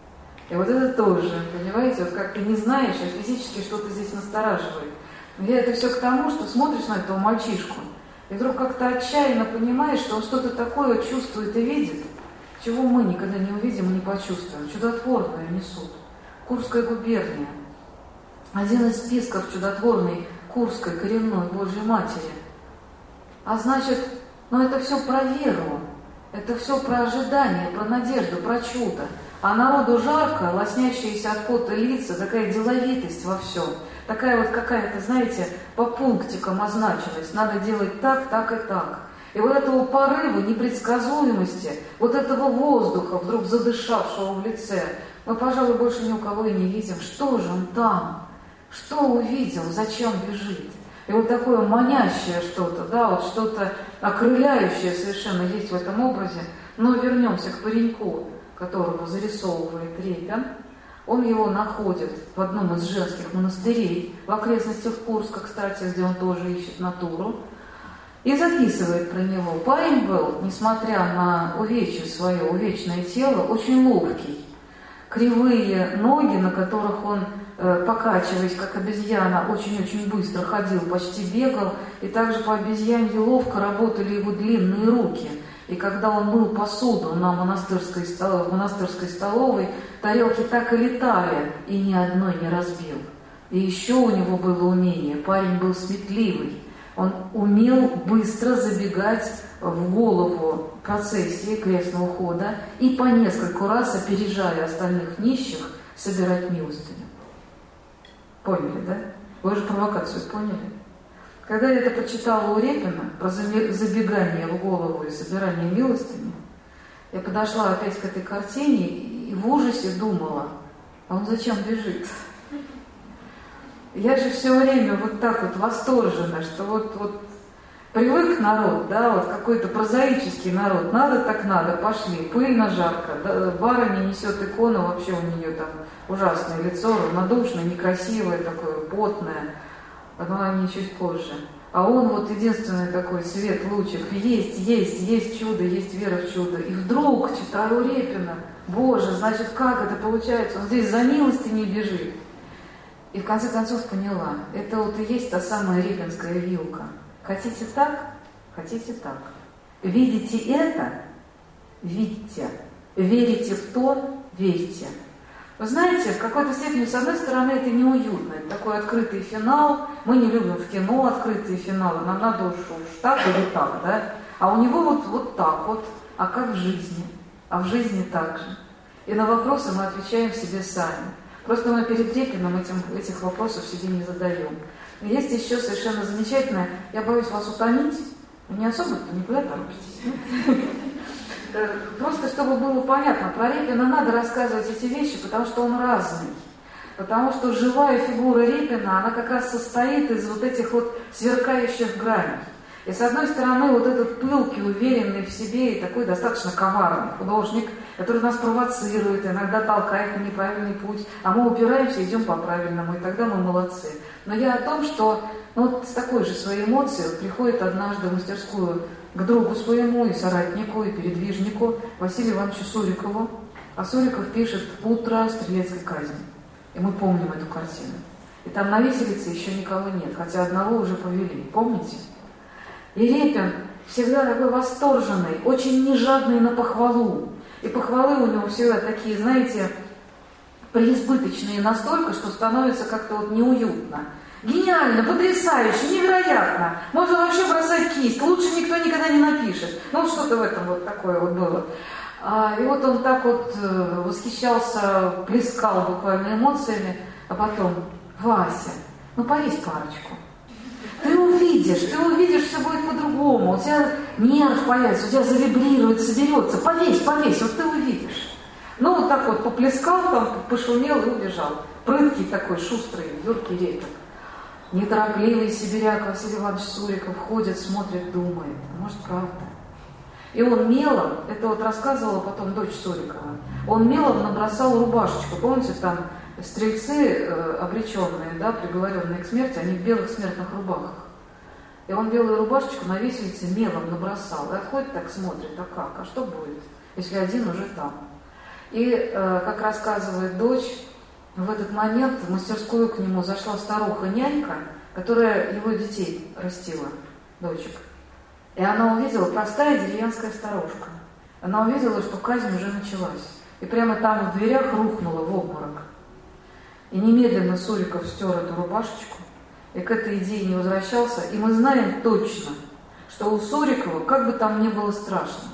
И вот это тоже, понимаете, вот как ты не знаешь, а физически что-то здесь настораживает. Я это все к тому, что смотришь на этого мальчишку, и вдруг как-то отчаянно понимаешь, что он что-то такое чувствует и видит, чего мы никогда не увидим и не почувствуем. Чудотворное несут. Курская губерния. Один из списков чудотворной Курской коренной Божьей Матери. А значит, ну это все про веру, это все про ожидание, про надежду, про чудо. А народу жарко, лоснящиеся от пота лица, такая деловитость во всем. Такая вот какая-то, знаете, по пунктикам означенность. Надо делать так, так и так. И вот этого порыва, непредсказуемости, вот этого воздуха, вдруг задышавшего в лице, мы, пожалуй, больше ни у кого и не видим. Что же он там? Что увидел? Зачем бежит? И вот такое манящее что-то, да, вот что-то окрыляющее совершенно есть в этом образе. Но вернемся к пареньку, которого зарисовывает Репин. Он его находит в одном из женских монастырей, в окрестностях Курска, кстати, где он тоже ищет натуру, и записывает про него. Парень был, несмотря на увечье свое, увечное тело, очень ловкий. Кривые ноги, на которых он, э, покачиваясь, как обезьяна, очень-очень быстро ходил, почти бегал, и также по обезьянье ловко работали его длинные руки. И когда он мыл посуду на монастырской, в монастырской столовой, тарелки так и летали, и ни одной не разбил. И еще у него было умение, парень был сметливый. Он умел быстро забегать в голову процессии крестного хода и по нескольку раз, опережая остальных нищих, собирать милостыню. Поняли, да? Вы же провокацию поняли? Когда я это почитала у Репина про забегание в голову и собирание милостыни, я подошла опять к этой картине и в ужасе думала, а он зачем бежит? Я же все время вот так вот восторжена, что вот, вот привык народ, да, вот какой-то прозаический народ, надо так надо, пошли, пыльно, жарко, да, барыня несет икону, вообще у нее там ужасное лицо, равнодушное, некрасивое такое, потное, но они чуть позже. А он вот единственный такой свет, лучик, есть, есть, есть чудо, есть вера в чудо. И вдруг читаю Репина, Боже, значит, как это получается, он здесь за милостыней бежит. И в конце концов поняла, это вот и есть та самая репинская вилка. Хотите так? Хотите так. Видите это? Видите. Верите в то? Верьте. Вы знаете, в какой-то степени, с одной стороны, это неуютно. Это такой открытый финал. Мы не любим в кино открытые финалы. Нам надо уж, уж так или так, да? А у него вот, вот так вот. А как в жизни? А в жизни так же. И на вопросы мы отвечаем себе сами. Просто мы перед Репиным этим, этих вопросов себе не задаем. И есть еще совершенно замечательное, я боюсь вас утомить, не особо никуда торопитесь. Просто чтобы было понятно, про Репина надо рассказывать эти вещи, потому что он разный. Потому что живая фигура Репина, она как раз состоит из вот этих вот сверкающих граней. И с одной стороны, вот этот пылкий, уверенный в себе и такой достаточно коварный художник, который нас провоцирует, иногда толкает на неправильный путь, а мы упираемся и идем по правильному, и тогда мы молодцы. Но я о том, что ну, вот с такой же своей эмоцией приходит однажды в мастерскую к другу своему, и соратнику, и передвижнику Василию Ивановичу Сурикову. А Суриков пишет «Утро стрелецкой казни». И мы помним эту картину. И там на виселице еще никого нет, хотя одного уже повели. Помните? И Репин всегда такой восторженный, очень нежадный на похвалу. И похвалы у него всегда такие, знаете, преизбыточные настолько, что становится как-то вот неуютно. Гениально, потрясающе, невероятно. Можно вообще бросать кисть, лучше никто никогда не напишет. Ну, что-то в этом вот такое вот было. И вот он так вот восхищался, плескал буквально эмоциями, а потом: Вася, ну повесь парочку. Ты увидишь, ты увидишь, все будет по-другому. У тебя нерв появится, у тебя завибрирует, соберется. Повесь, повесь, вот ты увидишь. Ну, вот так вот поплескал, там, пошумел и убежал. Прыткий такой, шустрый, юркий Репин. Неторопливый сибиряк Василий Иванович Суриков ходит, смотрит, думает. Может, правда? И он мелом, это вот рассказывала потом дочь Сурикова, он мелом набросал рубашечку. Помните, там стрельцы э, обреченные, да, приговоренные к смерти, они в белых смертных рубахах. И он белую рубашечку на виселице мелом набросал. И отходит так, смотрит, а как, а что будет, если один уже там? И, э, как рассказывает дочь, в этот момент в мастерскую к нему зашла старуха-нянька, которая его детей растила, дочек. И она увидела, простая деревенская старушка, она увидела, что казнь уже началась. И прямо там в дверях рухнула в обморок. И немедленно Суриков стер эту рубашечку, и к этой идее не возвращался. И мы знаем точно, что у Сурикова, как бы там ни было страшно,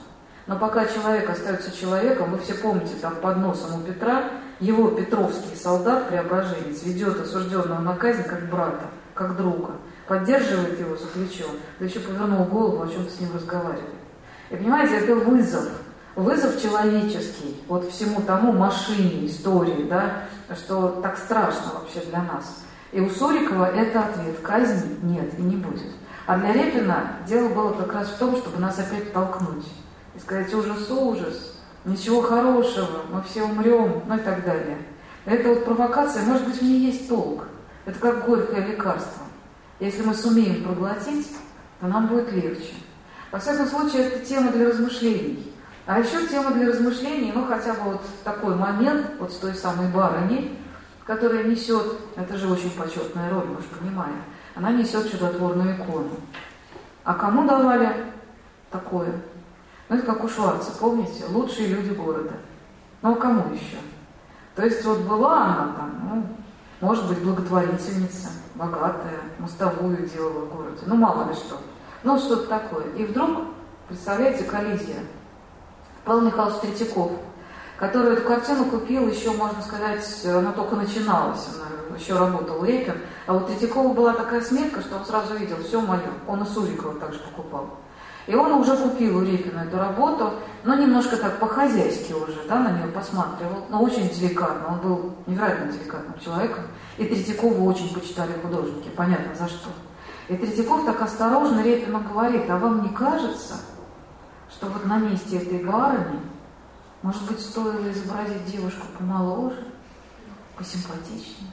Но пока человек остается человеком, вы все помните, там под носом у Петра его петровский солдат, преображенец, ведет осужденного на казнь как брата, как друга, поддерживает его за плечо, да еще повернул голову, о чем-то с ним разговаривает. И понимаете, это вызов, вызов человеческий, вот всему тому машине, истории, да, что так страшно вообще для нас. И у Сурикова это ответ: казни нет и не будет. А для Репина дело было как раз в том, чтобы нас опять толкнуть и сказать: ужас, ужас, ничего хорошего, мы все умрем, ну и так далее. Это вот провокация, может быть, в ней есть толк. Это как горькое лекарство. Если мы сумеем проглотить, то нам будет легче. Во всяком случае, это тема для размышлений. А еще тема для размышлений, ну хотя бы вот такой момент, вот с той самой барыней, которая несет, это же очень почетная роль, мы же понимаем, она несет чудотворную икону. А кому давали такое? Ну это как у Шварца, помните? Лучшие люди города. Ну а кому еще? То есть вот была она там, ну, может быть, благотворительница, богатая, мостовую делала в городе, ну мало ли что. Ну что-то такое. И вдруг, представляете, коллизия. Павел Михайлович Третьяков, который эту картину купил еще, можно сказать, она только начиналась, она еще работал Репин, а вот Третьякова была такая сметка, что он сразу видел: все мое. Он и Сурикова также покупал. И он уже купил у Репина эту работу, но немножко так по-хозяйски уже, да, на нее посматривал, но очень деликатно, он был невероятно деликатным человеком, и Третьякова очень почитали художники, понятно за что. И Третьяков так осторожно Репину говорит: а вам не кажется, что вот на месте этой барыни, может быть, стоило изобразить девушку помоложе, посимпатичнее?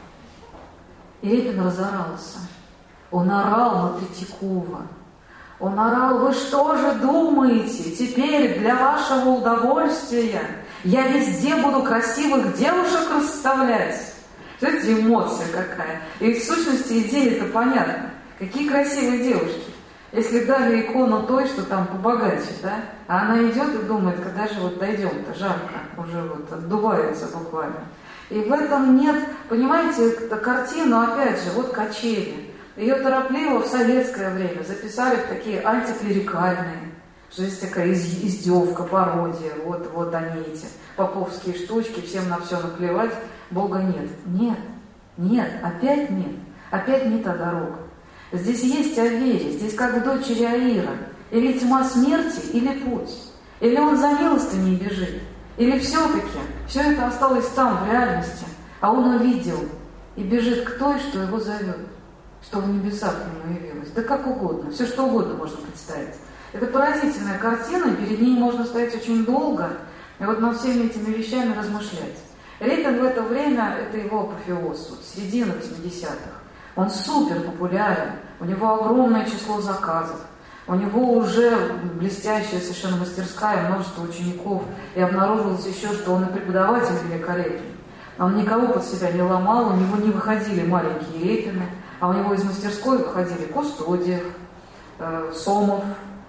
И Репин разорался. Он орал на Третьякова. Он орал: вы что же думаете, теперь для вашего удовольствия я везде буду красивых девушек расставлять? Знаете, эмоция какая. И в сущности идея-то понятна. Какие красивые девушки. Если дали икону той, что там побогаче, да, а она идет и думает: когда же вот дойдем-то, жарко, уже вот отдувается буквально. И в этом нет, понимаете, картину, опять же, вот качели. Ее торопливо в советское время записали в такие антиклерикальные, что здесь такая издевка, пародия, вот, вот они эти поповские штучки, всем на все наплевать, Бога нет. Нет, нет, опять нет, опять не та дорога. Здесь есть о вере, здесь как в дочери Аира. Или тьма смерти, или путь. Или он за милостыней бежит. Или все-таки все это осталось там, в реальности, а он увидел и бежит к той, что его зовет, что в небесах ему явилось. Да как угодно, все что угодно можно представить. Это поразительная картина, перед ней можно стоять очень долго, и вот над всеми этими вещами размышлять. Репин в это время, это его апофеоз, вот, середина восьмидесятых. Он супер популярен, у него огромное число заказов, у него уже блестящая совершенно мастерская, множество учеников, и обнаружилось еще, что он и преподаватель великолепный. Он никого под себя не ломал, у него не выходили маленькие Репины, а у него из мастерской выходили Кустодиев, э, Сомов,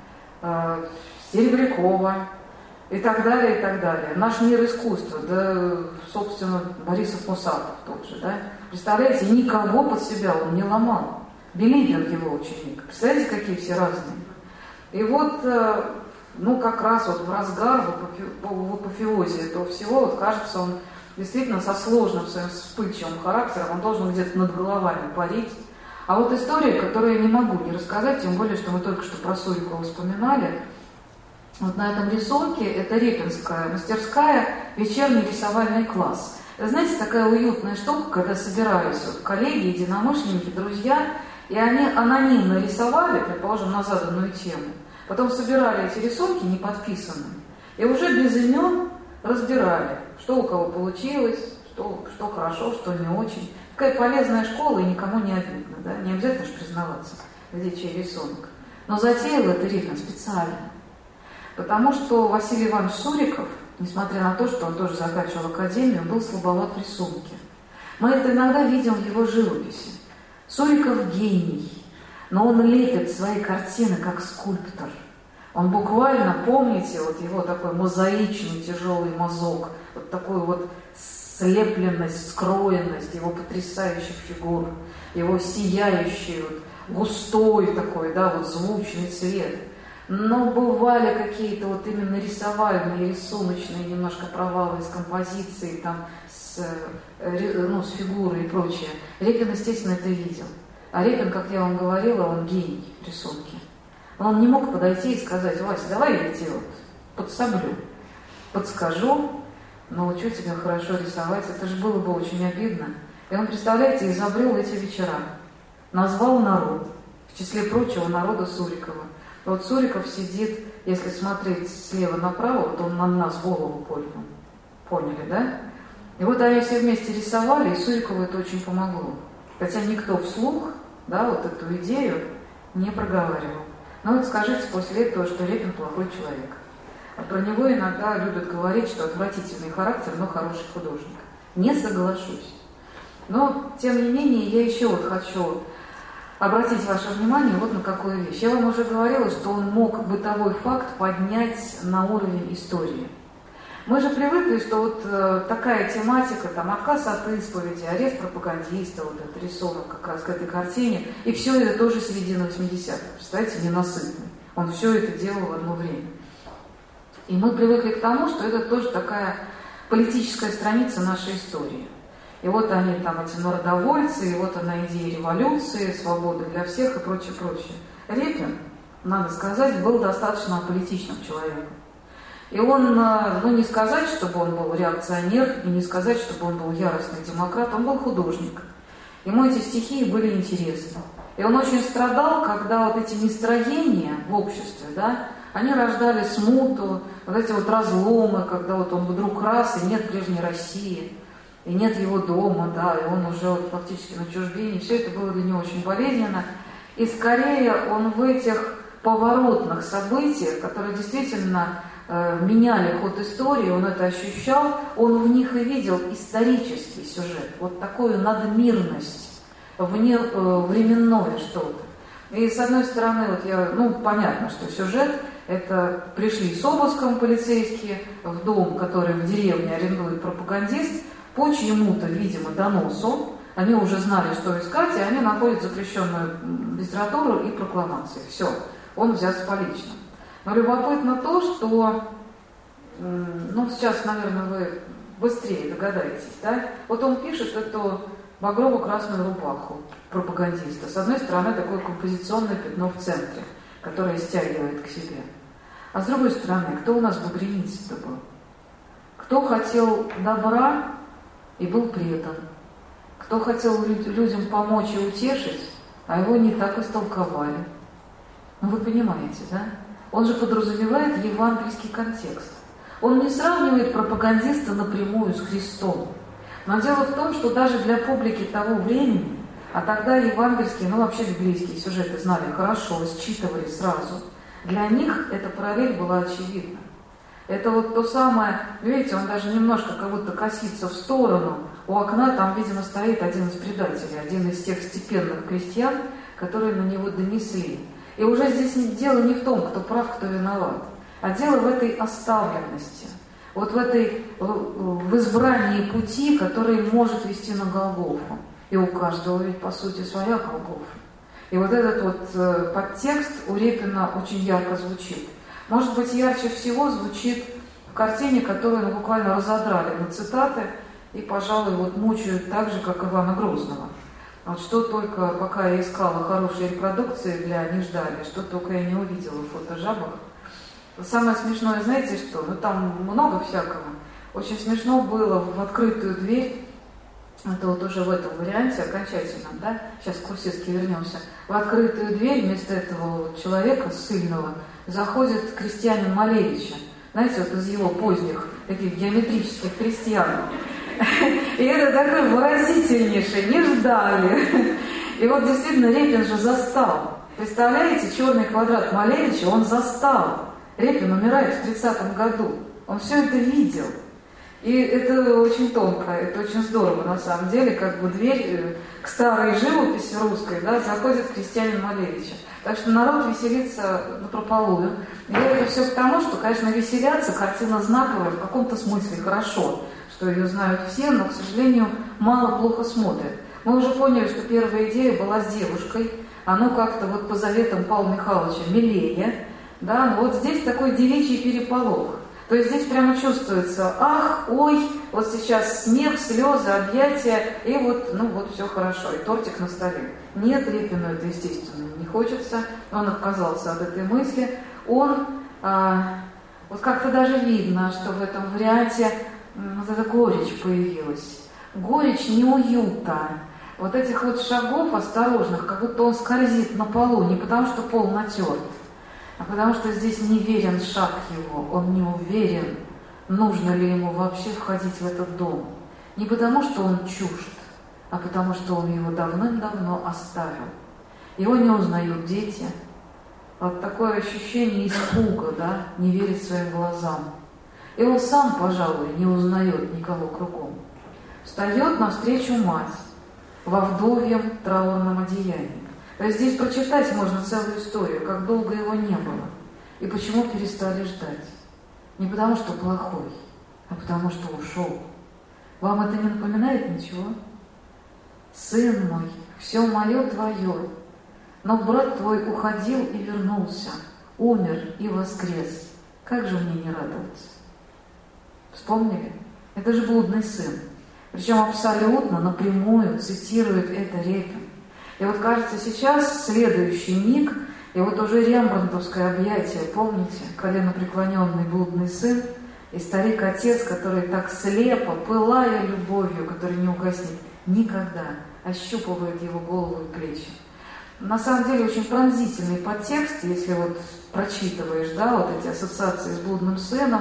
э, Серебрякова и так далее, и так далее. Наш мир искусства, да, собственно, Борисов Мусатов тот же, да. Представляете, никого под себя он не ломал. Билибин его ученик. Представляете, какие все разные. И вот, ну, как раз вот в разгар, в апофеозе этого всего, вот кажется, он действительно со сложным своим вспыльчивым характером, он должен где-то над головами парить. А вот история, которую я не могу не рассказать, тем более, что мы только что про Сурикова вспоминали, вот на этом рисунке, это Репинская мастерская, вечерний рисовальный класс. Это, знаете, такая уютная штука, когда собирались вот коллеги, единомышленники, друзья, и они анонимно рисовали, предположим, на заданную тему. Потом собирали эти рисунки не подписанные, и уже без имен разбирали, что у кого получилось, что, что хорошо, что не очень. Такая полезная школа, и никому не обидно, да? Не обязательно же признаваться, где чей рисунок. Но затеял это Репин специально. Потому что Василий Иванович Суриков, несмотря на то, что он тоже заканчивал академию, был слабоват в рисунке. Мы это иногда видим в его живописи. Суриков гений, но он лепит свои картины как скульптор. Он буквально, помните, вот его такой мозаичный тяжелый мазок, вот такую вот слепленность, скроенность его потрясающих фигур, его сияющий, вот, густой такой, да, вот звучный цвет. но бывали какие-то вот именно рисовальные, рисуночные немножко провалы с композицией, там, с, ну, с фигурой и прочее. Репин, естественно, это видел. А Репин, как я вам говорила, он гений рисунки. Он не мог подойти и сказать: Вася, давай я тебе вот подсоблю, подскажу, научу тебя хорошо рисовать. Это же было бы очень обидно. И он, представляете, изобрел эти вечера. Назвал народ. В числе прочего народа Сурикова. Вот Суриков сидит, если смотреть слева направо, вот он на нас голову поднял. Поняли, да? И вот они все вместе рисовали, и Сурикову это очень помогло. Хотя никто вслух, да, вот эту идею не проговаривал. Но вот скажите после этого, что Репин плохой человек. А про него иногда любят говорить, что отвратительный характер, но хороший художник. Не соглашусь. Но, тем не менее, я еще вот хочу обратить ваше внимание вот на какую вещь. Я вам уже говорила, что он мог бытовой факт поднять на уровень истории. Мы же привыкли, что вот э, такая тематика, там, отказ от исповеди, арест пропагандиста, вот этот рисунок как раз к этой картине, и все это тоже середина восьмидесятых. Представляете, ненасытный. Он все это делал в одно время. И мы привыкли к тому, что это тоже такая политическая страница нашей истории. И вот они там, эти народовольцы, и вот она идея революции, свободы для всех и прочее, прочее. Репин, надо сказать, был достаточно аполитичным человеком. И он, ну не сказать, чтобы он был реакционер, и не сказать, чтобы он был яростный демократ, он был художник. Ему эти стихи были интересны. И он очень страдал, когда вот эти нестроения в обществе, да, они рождали смуту, вот эти вот разломы, когда вот он вдруг раз, и нет прежней России, и нет его дома, да, и он уже вот фактически на чужбине. Все это было для него очень болезненно. И скорее он в этих поворотных событиях, которые действительно э, меняли ход истории, он это ощущал, он в них и видел исторический сюжет, вот такую надмирность, вне, э, временное что-то. И с одной стороны, вот я, ну, понятно, что сюжет, это пришли с обыском полицейские в дом, который в деревне арендует пропагандист, по чьему-то, видимо, доносу, они уже знали, что искать, и они находят запрещенную литературу и прокламации. Все, он взялся по личному. Но любопытно то, что, ну, сейчас, наверное, вы быстрее догадаетесь, да? Вот он пишет эту багрово-красную рубаху пропагандиста. С одной стороны, такое композиционное пятно в центре, которое стягивает к себе. А с другой стороны, кто у нас багряница-то был? Кто хотел добра и был предан? Кто хотел людям помочь и утешить, а его не так истолковали? Ну, вы понимаете, да? Он же подразумевает евангельский контекст. Он не сравнивает пропагандиста напрямую с Христом. Но дело в том, что даже для публики того времени, а тогда евангельские, ну вообще библейские сюжеты знали хорошо, считывали сразу, для них эта параллель была очевидна. Это вот то самое, видите, он даже немножко как будто косится в сторону. У окна там, видимо, стоит один из предателей, один из тех степенных крестьян, которые на него донесли. И уже здесь дело не в том, кто прав, кто виноват, а дело в этой оставленности, вот в этой, в избрании пути, который может вести на Голгофу. И у каждого ведь, по сути, своя Голгофа. И вот этот вот подтекст у Репина очень ярко звучит. Может быть, ярче всего звучит в картине, которую ну, буквально разодрали на цитаты и, пожалуй, вот мучают так же, как Ивана Грозного. Вот что только, пока я искала хорошие репродукции для «Неждали», что только я не увидела в фотожабах. Самое смешное, знаете что? Ну там много всякого. Очень смешно было в открытую дверь, это вот уже в этом варианте окончательном, да? Сейчас к Курсецке вернемся. В открытую дверь вместо этого вот человека ссыльного заходит крестьянин Малевича. Знаете, вот из его поздних таких геометрических крестьян. И это такой выразительнейший, не ждали. И вот действительно Репин же застал. Представляете, черный квадрат Малевича он застал. Репин умирает в тридцатом году. Он все это видел. И это очень тонко, это очень здорово на самом деле, как бы дверь к старой живописи русской, да, заходит крестьянин Малевича. Так что народ веселится напропалую. И это все потому, что, конечно, веселяться, картина знаковая, в каком-то смысле хорошо, что ее знают все, но, к сожалению, мало плохо смотрят. Мы уже поняли, что первая идея была с девушкой, оно как-то вот по заветам Павла Михайловича милее, да, но вот здесь такой девичий переполох. То есть здесь прямо чувствуется, ах, ой, вот сейчас смех, слезы, объятия, и вот, ну вот все хорошо, и тортик на столе. Нет, Репину это, естественно, не хочется, он отказался от этой мысли. Он, а, вот как-то даже видно, что в этом варианте вот эта горечь появилась. Горечь неуюта. Вот этих вот шагов осторожных, как будто он скользит на полу, не потому что пол натерт, а потому что здесь неверен шаг его, он не уверен, нужно ли ему вообще входить в этот дом. Не потому что он чужд, а потому что он его давным-давно оставил. Его не узнают дети. Вот такое ощущение испуга, да, не верит своим глазам. И он сам, пожалуй, не узнает никого кругом. Встает навстречу мать во вдовьем траурном одеянии. То есть здесь прочитать можно целую историю, как долго его не было, и почему перестали ждать. Не потому что плохой, а потому что ушел. Вам это не напоминает ничего? Сын мой, все мое твое, но брат твой уходил и вернулся, умер и воскрес. Как же мне не радоваться? Вспомнили? Это же блудный сын. Причем абсолютно напрямую цитирует это Репин. И вот кажется, сейчас следующий миг, и вот уже рембрандтовское объятие, помните, коленопреклоненный блудный сын и старик-отец, который так слепо, пылая любовью, который не угаснет никогда, ощупывает его голову и плечи. На самом деле очень пронзительный подтекст, если вот прочитываешь, да, вот эти ассоциации с блудным сыном,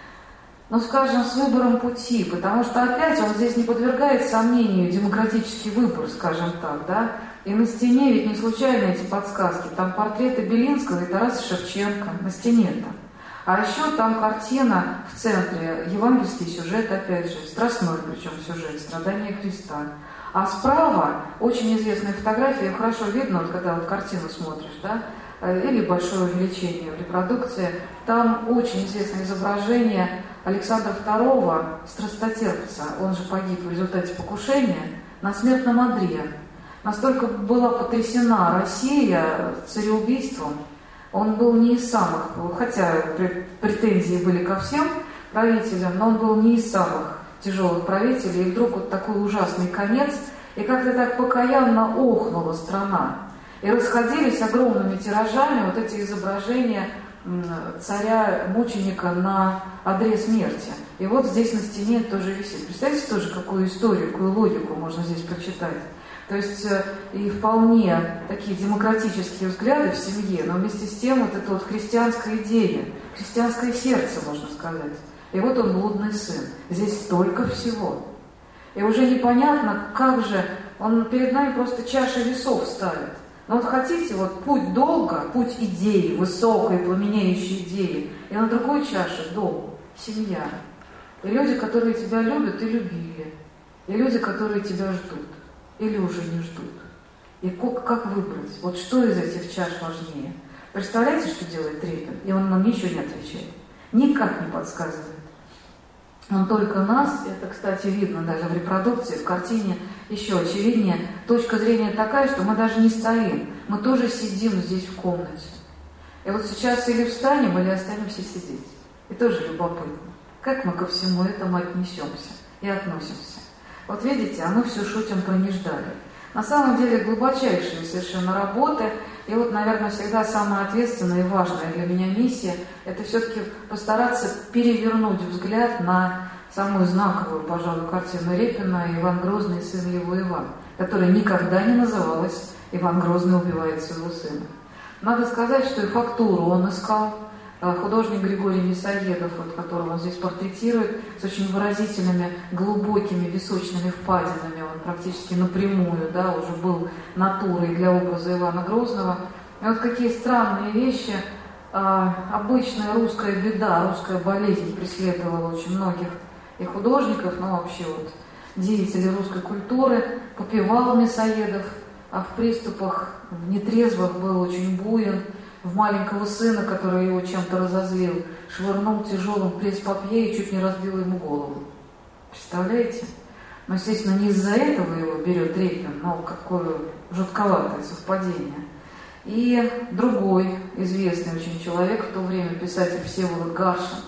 но, скажем, с выбором пути, потому что опять он здесь не подвергает сомнению демократический выбор, скажем так, да, и на стене ведь не случайно эти подсказки, там портреты Белинского и Тараса Шевченко на стене-то. А еще там картина в центре, евангельский сюжет, опять же, страстной причем сюжет, страдания Христа. А справа очень известная фотография, хорошо видно, вот когда вот картину смотришь, да, или большое увеличение в репродукции, там очень известное изображение Александра второго, страстотерпца, он же погиб в результате покушения, на смертном одре. Настолько была потрясена Россия цареубийством, он был не из самых, хотя претензии были ко всем правителям, но он был не из самых тяжелых правителей, и вдруг вот такой ужасный конец, и как-то так покаянно охнула страна. И расходились огромными тиражами вот эти изображения царя-мученика на одре смерти. И вот здесь на стене тоже висит. Представляете тоже, какую историю, какую логику можно здесь прочитать. То есть и вполне такие демократические взгляды в семье, но вместе с тем вот это вот христианская идея, христианское сердце, можно сказать. И вот он блудный сын. Здесь столько всего. И уже непонятно, как же он перед нами просто чаша весов ставит. Но вот хотите, вот путь долга, путь идеи, высокой, пламенеющей идеи, и на другой чаше дом, семья. И люди, которые тебя любят и любили. И люди, которые тебя ждут. Или уже не ждут. И как, как выбрать? Вот что из этих чаш важнее? Представляете, что делает Репин? И он нам ничего не отвечает. Никак не подсказывает. Он только нас, это, кстати, видно даже в репродукции, в картине еще очевиднее, точка зрения такая, что мы даже не стоим, мы тоже сидим здесь в комнате. И вот сейчас или встанем, или останемся сидеть. И тоже любопытно, как мы ко всему этому отнесемся и относимся. Вот видите, а мы все шутим про не ждали. На самом деле глубочайшие совершенно работы, и вот, наверное, всегда самая ответственная и важная для меня миссия – это все-таки постараться перевернуть взгляд на самую знаковую, пожалуй, картину Репина «Иван Грозный, сын его Иван», которая никогда не называлась «Иван Грозный убивает своего сына». Надо сказать, что и фактуру он искал. Художник Григорий Мясоедов, вот, которого он здесь портретирует, с очень выразительными, глубокими височными впадинами, он практически напрямую, да, уже был натурой для образа Ивана Грозного. И вот какие странные вещи, а, обычная русская беда, русская болезнь преследовала очень многих и художников, но вообще вот деятелей русской культуры. Попивал Мясоедов, а в приступах, в нетрезвых был очень буен. В маленького сына, который его чем-то разозлил, швырнул тяжелым пресс-папье и чуть не разбил ему голову. Представляете? Но, естественно, не из-за этого его берет Репин, но какое жутковатое совпадение. И другой известный очень человек в то время, писатель Всеволод Гаршин,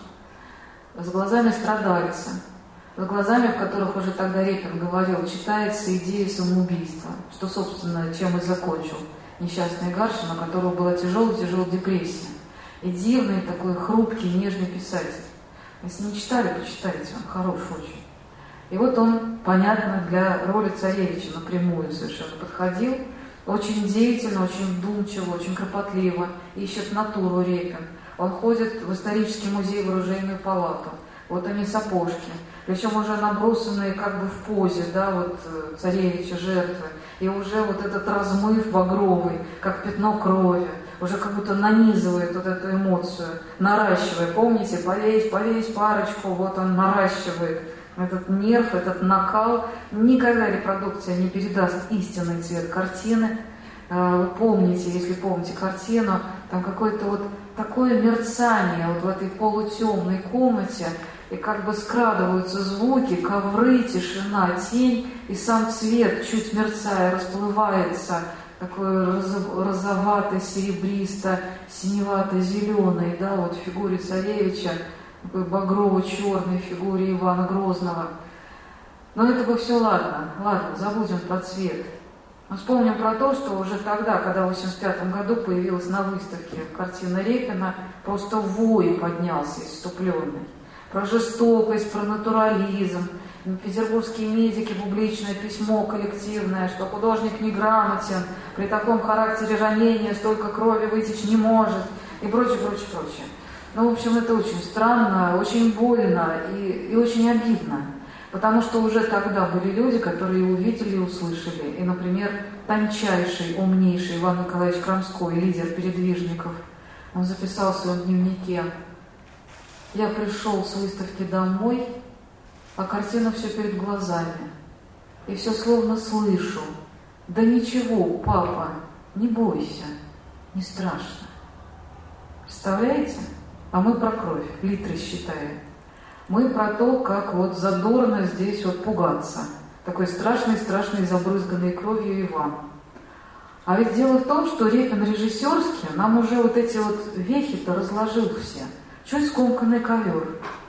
с глазами страдальца, с глазами, в которых уже тогда Репин говорил, читается идея самоубийства, что, собственно, чем и закончил несчастный Гаршин, у которого была тяжелая-тяжелая депрессия. И дивный такой хрупкий, нежный писатель. Если не читали, почитайте, он хорош очень. И вот он, понятно, для роли царевича напрямую совершенно подходил, очень деятельно, очень вдумчиво, очень кропотливо, ищет натуру Репин. Он ходит в исторический музей, в оружейную палату. Вот они сапожки, причем уже набросанные как бы в позе, да, вот царевича, жертвы. И уже вот этот размыв багровый, как пятно крови, уже как будто нанизывает вот эту эмоцию, наращивая. Помните, повесь, повесь парочку, вот он наращивает этот нерв, этот накал. Никогда репродукция не передаст истинный цвет картины. Вы помните, если помните картину, там какое-то вот такое мерцание вот в этой полутемной комнате, и как бы скрадываются звуки, ковры, тишина, тень, и сам цвет, чуть мерцая, расплывается, такой розоватый, серебристо, синевато-зеленый, да, вот в фигуре царевича, такой багрово-черной фигуре Ивана Грозного. Но это бы все ладно, ладно, забудем про цвет. Но вспомним про то, что уже тогда, когда в восемьдесят пятом году появилась на выставке картина Репина, просто вой поднялся исступленный. Про жестокость, про натурализм. Петербургские медики, публичное письмо коллективное, что художник неграмотен, при таком характере ранения столько крови вытечь не может, и прочее, прочее, прочее. Ну, в общем, это очень странно, очень больно и, и очень обидно. Потому что уже тогда были люди, которые увидели и услышали. И, например, тончайший, умнейший Иван Николаевич Крамской, лидер передвижников, он записал в своем дневнике: «Я пришел с выставки домой, а картина все перед глазами. И все словно слышу: да ничего, папа, не бойся, не страшно». Представляете? А мы про кровь, литры считаем. Мы про то, как вот задорно здесь вот пугаться. Такой страшный-страшный забрызганный кровью Иван. А ведь дело в том, что Репин режиссерский нам уже вот эти вот вехи-то разложил все. Чуть скомканный ковер.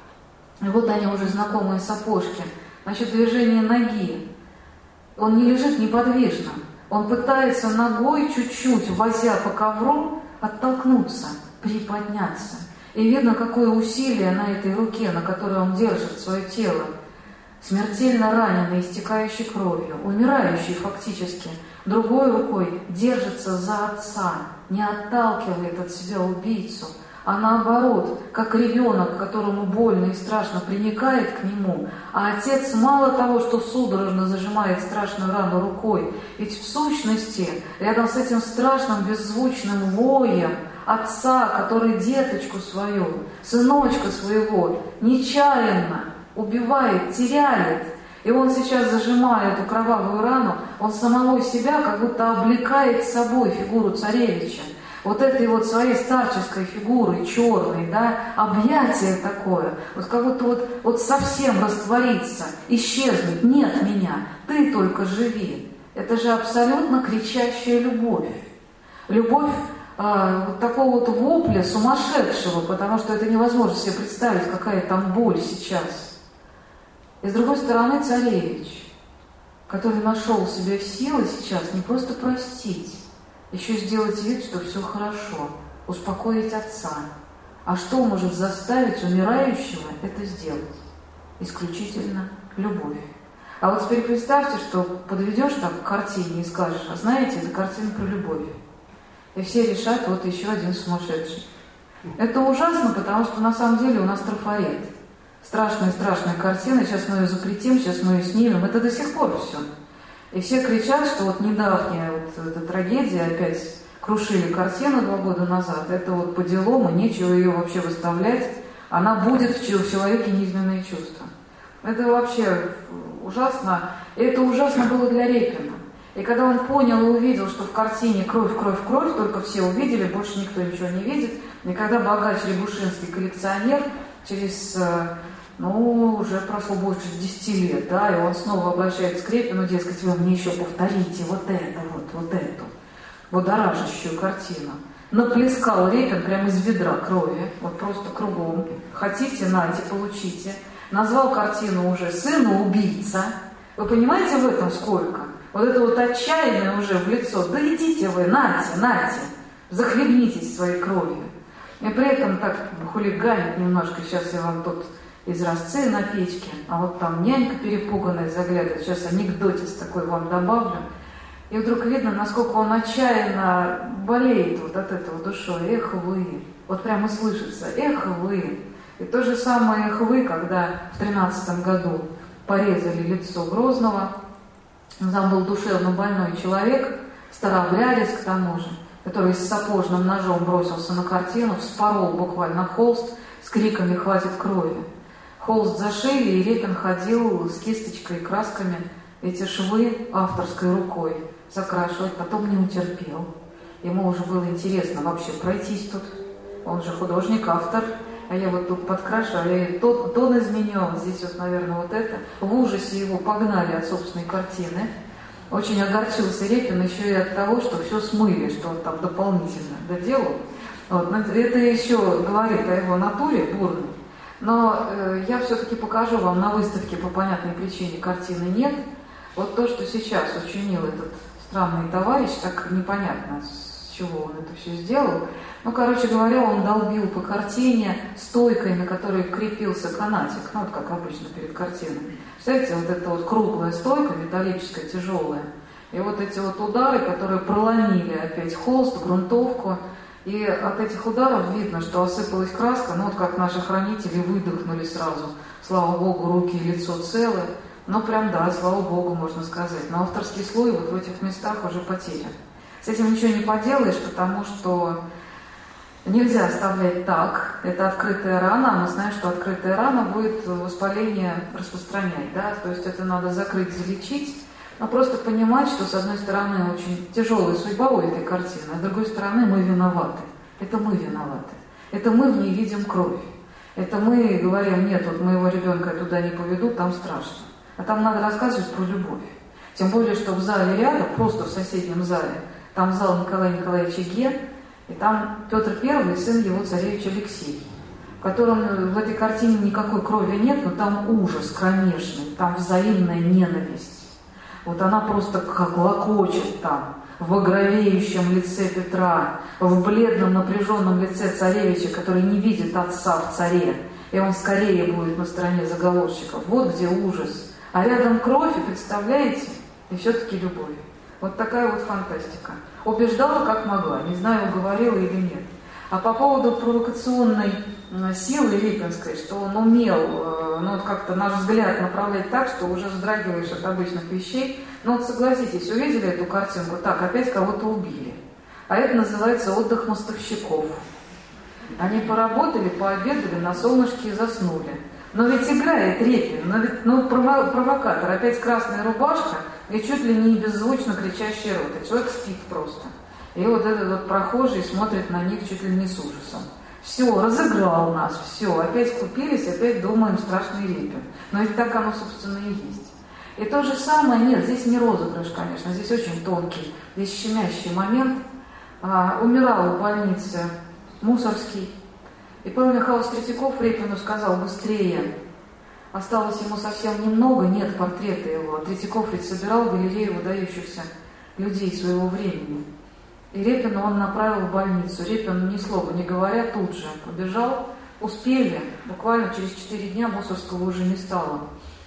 И вот они уже знакомые сапожки. Значит, движение ноги. Он не лежит неподвижно. Он пытается ногой чуть-чуть, возя по ковру, оттолкнуться, приподняться. И видно, какое усилие на этой руке, на которой он держит свое тело. Смертельно раненый, истекающий кровью, умирающий фактически, другой рукой держится за отца, не отталкивает от себя убийцу, а наоборот, как ребенок, которому больно и страшно, приникает к нему, а отец мало того, что судорожно зажимает страшную рану рукой, ведь в сущности, рядом с этим страшным беззвучным воем отца, который деточку свою, сыночка своего, нечаянно убивает, теряет, и он сейчас, зажимая эту кровавую рану, он самого себя как будто облекает собой фигуру царевича. Вот этой вот своей старческой фигурой, черной, да, объятие такое, вот как будто вот, вот совсем раствориться, исчезнуть. Нет меня, ты только живи. Это же абсолютно кричащая любовь. Любовь э, вот такого вот вопля сумасшедшего, потому что это невозможно себе представить, какая там боль сейчас. И с другой стороны царевич, который нашел в себе силы сейчас не просто простить, еще сделать вид, что все хорошо, успокоить отца. А что может заставить умирающего это сделать? Исключительно любовь. А вот теперь представьте, что подведешь так к картине и скажешь: а знаете, это картина про любовь. И все решат: вот еще один сумасшедший. Это ужасно, потому что на самом деле у нас трафарет. Страшная-страшная картина, сейчас мы ее запретим, сейчас мы ее снимем. Это до сих пор все. И все кричат, что вот недавняя вот эта трагедия, опять крушили картину два года назад, это вот по делам, и нечего ее вообще выставлять, она будет в человеке неизменные чувства. Это вообще ужасно, и это ужасно было для Репина. И когда он понял и увидел, что в картине кровь, кровь, кровь, только все увидели, больше никто ничего не видит, и когда богач Рябушинский коллекционер через... Ну, уже прошло больше десяти лет, да, и он снова обращается к Репину, дескать: вы мне еще повторите вот это, вот, вот эту. будоражащую картину. Наплескал Репин прямо из ведра крови, вот просто кругом. Хотите, нате, получите. Назвал картину уже «Сына убийца». Вы понимаете в этом сколько? Вот это вот отчаяние уже в лицо. Да идите вы, нате, нате, захлебнитесь своей кровью. И при этом так хулиганит немножко. Сейчас я вам тут изразцы на печке, а вот там нянька перепуганная заглядывает. Сейчас анекдотец такой вам добавлю. И вдруг видно, насколько он отчаянно болеет вот от этого душой. Эх вы! Вот прямо слышится. Эх вы! И то же самое эх вы, когда в тринадцатом году порезали лицо Грозного. Там был душевно больной человек, старообрядец к тому же, который с сапожным ножом бросился на картину, вспорол буквально холст с криками «Хватит крови!». Холст зашили, и Репин ходил с кисточкой и красками эти швы авторской рукой закрашивать, потом не утерпел. Ему уже было интересно вообще пройтись тут. Он же художник, автор, а я вот тут подкрашиваю, я тот, тон изменен, здесь вот, наверное, вот это. В ужасе его погнали от собственной картины. Очень огорчился Репин еще и от того, что все смыли, что он там дополнительно доделал. Вот. Это еще говорит о его натуре бурной. Но э, я все-таки покажу вам на выставке, по понятной причине картины нет. Вот то, что сейчас учинил этот странный товарищ, так непонятно, с чего он это все сделал. Ну, короче говоря, он долбил по картине стойкой, на которой крепился канатик, ну, вот как обычно перед картиной. Представляете, вот эта вот круглая стойка, металлическая, тяжелая. И вот эти вот удары, которые проломили опять холст, грунтовку. И от этих ударов видно, что осыпалась краска, ну, вот как наши хранители выдохнули сразу. Слава Богу, руки и лицо целы. Ну, прям да, слава Богу, можно сказать. Но авторский слой вот в этих местах уже потерян. С этим ничего не поделаешь, потому что нельзя оставлять так. Это открытая рана, а мы знаем, что открытая рана будет воспаление распространять, да? То есть это надо закрыть, залечить, но просто понимать, что с одной стороны очень тяжелая судьба у этой картины, а с другой стороны мы виноваты. Это мы виноваты. Это мы в ней видим кровь. Это мы говорим, нет, вот моего ребенка туда не поведу, там страшно. А там надо рассказывать про любовь. Тем более, что в зале рядом, просто в соседнем зале, там зал Николая Николаевича Ге, и там Петр Первый, сын его царевич Алексей, в котором в этой картине никакой крови нет, но там ужас кромешный, там взаимная ненависть. Вот она просто как локочет там, в багровеющем лице Петра, в бледном напряженном лице царевича, который не видит отца в царе, и он скорее будет на стороне заговорщиков. Вот где ужас. А рядом кровь, и представляете, и все-таки любовь. Вот такая вот фантастика. Убеждала, как могла, не знаю, уговорила или нет. А по поводу провокационной силы репинской, что он умел, ну вот как-то наш взгляд направлять так, что уже вздрагиваешь от обычных вещей. Ну вот согласитесь, увидели эту картинку, так, опять кого-то убили. А это называется отдых мостовщиков. Они поработали, пообедали, на солнышке и заснули. Но ведь играет Репин, но ведь ну, провокатор, опять красная рубашка и чуть ли не беззвучно кричащий рот. И человек спит просто. И вот этот вот прохожий смотрит на них чуть ли не с ужасом. Все, разыграл нас, все, опять купились, опять думаем страшный Репин. Но ведь так оно, собственно, и есть. И то же самое, нет, здесь не розыгрыш, конечно, здесь очень тонкий, здесь щемящий момент. А, умирал в больнице Мусоргский. И Павел Михайлович Третьяков Репину сказал: быстрее. Осталось ему совсем немного, нет портрета его. Третьяков ведь собирал галерею выдающихся людей своего времени. И Репина он направил в больницу. Репин, ни слова не говоря, тут же побежал. Успели. Буквально через четыре дня Мусоргского уже не стало.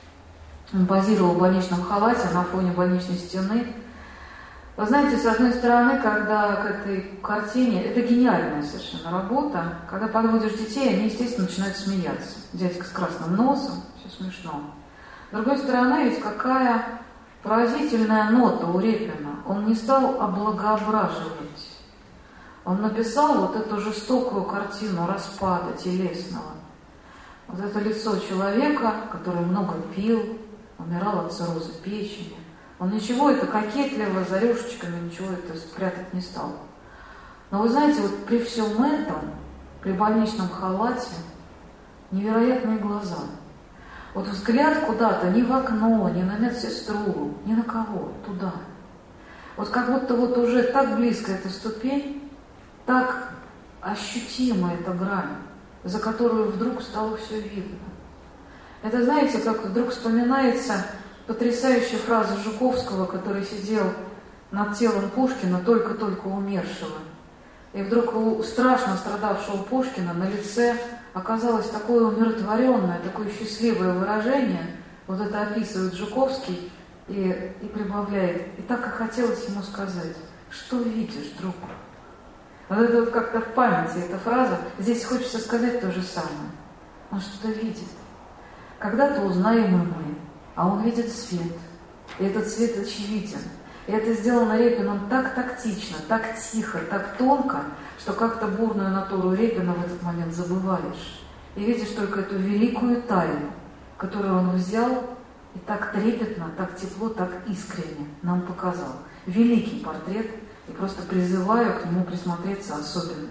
Он позировал в больничном халате на фоне больничной стены. Вы знаете, с одной стороны, когда к этой картине, это гениальная совершенно работа, когда подводишь детей, они, естественно, начинают смеяться. Дядька с красным носом, все смешно. С другой стороны, ведь какая поразительная нота у Репина. Он не стал облагоображивать. Он написал вот эту жестокую картину распада телесного. Вот это лицо человека, который много пил, умирал от цирроза печени. Он ничего это кокетливо, за рюшечками, ничего это спрятать не стал. Но вы знаете, вот при всем этом, при больничном халате, невероятные глаза. Вот взгляд куда-то, ни в окно, ни на медсестру, ни на кого, туда. Вот как будто вот уже так близко эта ступень, так ощутима эта грань, за которую вдруг стало все видно. Это, знаете, как вдруг вспоминается потрясающая фраза Жуковского, который сидел над телом Пушкина, только-только умершего. И вдруг у страшно страдавшего Пушкина на лице оказалось такое умиротворенное, такое счастливое выражение. Вот это описывает Жуковский и, и прибавляет. И так и хотелось ему сказать: что видишь, друг? Вот это вот как-то в памяти эта фраза. Здесь хочется сказать то же самое. Он что-то видит. Когда-то узнаем и мы, а он видит свет. И этот свет очевиден. И это сделано Репиным так тактично, так тихо, так тонко, что как-то бурную натуру Репина в этот момент забываешь. И видишь только эту великую тайну, которую он взял и так трепетно, так тепло, так искренне нам показал. Великий портрет, и просто призываю к нему присмотреться особенно.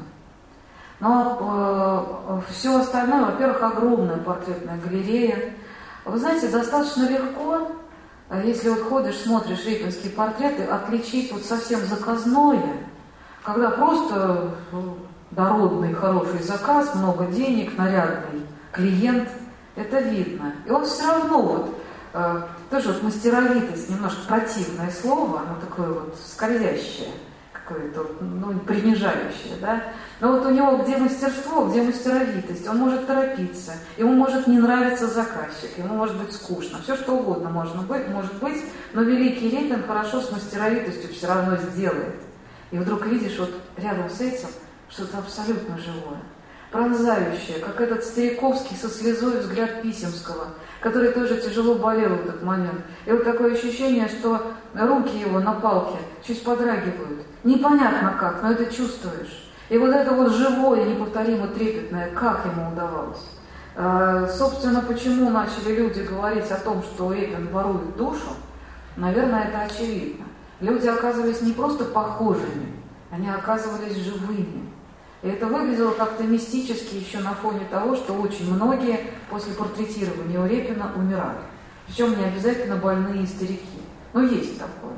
Но э, все остальное, во-первых, огромная портретная галерея. Вы знаете, достаточно легко, если вот ходишь, смотришь репинские портреты, отличить вот совсем заказное, когда просто дородный, хороший заказ, много денег, нарядный клиент, это видно. И он все равно вот, э, тоже вот мастеровитость, немножко противное слово, оно такое вот скользящее, какое-то, ну, принижающее, да. Но вот у него где мастерство, где мастеровитость, он может торопиться, ему может не нравиться заказчик, ему может быть скучно, все что угодно можно быть, может быть, но великий Репин хорошо с мастеровитостью все равно сделает. И вдруг видишь вот рядом с этим что-то абсолютно живое, пронзающее, как этот Стариковский со слезой взгляд Писемского, который тоже тяжело болел в этот момент. И вот такое ощущение, что руки его на палке чуть подрагивают. Непонятно как, но это чувствуешь. И вот это вот живое, неповторимо трепетное, как ему удавалось. Э, собственно, почему начали люди говорить о том, что Репин ворует душу, наверное, это очевидно. Люди оказывались не просто похожими, они оказывались живыми. И это выглядело как-то мистически еще на фоне того, что очень многие после портретирования у Репина умирали. Причем не обязательно больные старики. Но есть такое.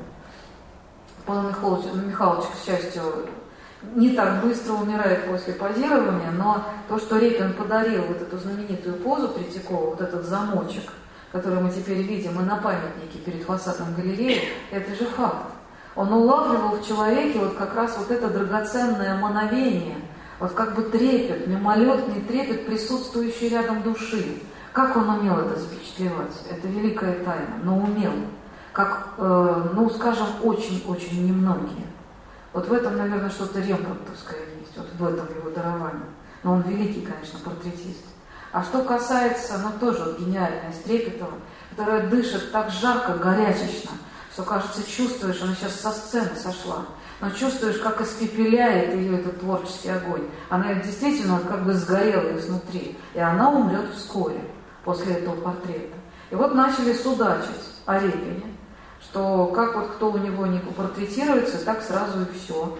Павел Михайлович, Михайлович, к счастью, не так быстро умирает после позирования, но то, что Репин подарил вот эту знаменитую позу Третьякова, вот этот замочек, который мы теперь видим и на памятнике перед фасадом галереи, это же факт. Он улавливал в человеке вот как раз вот это драгоценное мановение, вот как бы трепет, мимолетный трепет, присутствующий рядом души. Как он умел это запечатлевать? Это великая тайна, но умел. Как, э, ну, скажем, очень-очень немногие. Вот в этом, наверное, что-то рембрандтовское есть, вот в этом его даровании. Но он великий, конечно, портретист. А что касается, ну, тоже вот гениальная Стрепетова, которая дышит так жарко, горячечно, что, кажется, чувствуешь, она сейчас со сцены сошла, но чувствуешь, как испепеляет ее этот творческий огонь. Она действительно вот как бы сгорела изнутри, и она умрет вскоре после этого портрета. И вот начали судачить о Репине, что как вот кто у него не попортретируется, так сразу и все.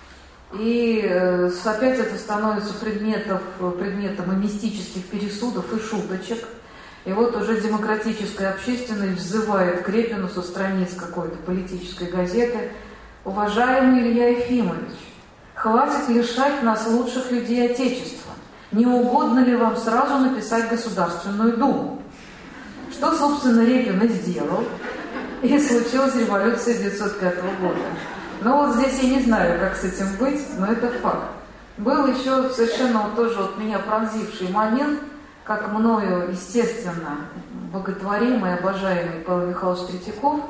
И э, опять это становится предметом, предметом и мистических пересудов, и шуточек. И вот уже демократическая общественность взывает к Репину со страниц какой-то политической газеты: «Уважаемый Илья Ефимович, хватит лишать нас лучших людей Отечества. Не угодно ли вам сразу написать Государственную Думу?» Что, собственно, Репин и сделал. И случилась революция девятьсот пятого года. Но вот здесь я не знаю, как с этим быть, но это факт. Был еще совершенно вот тоже вот меня пронзивший момент, как мною, естественно, боготворимый, обожаемый Павел Михайлович Третьяков,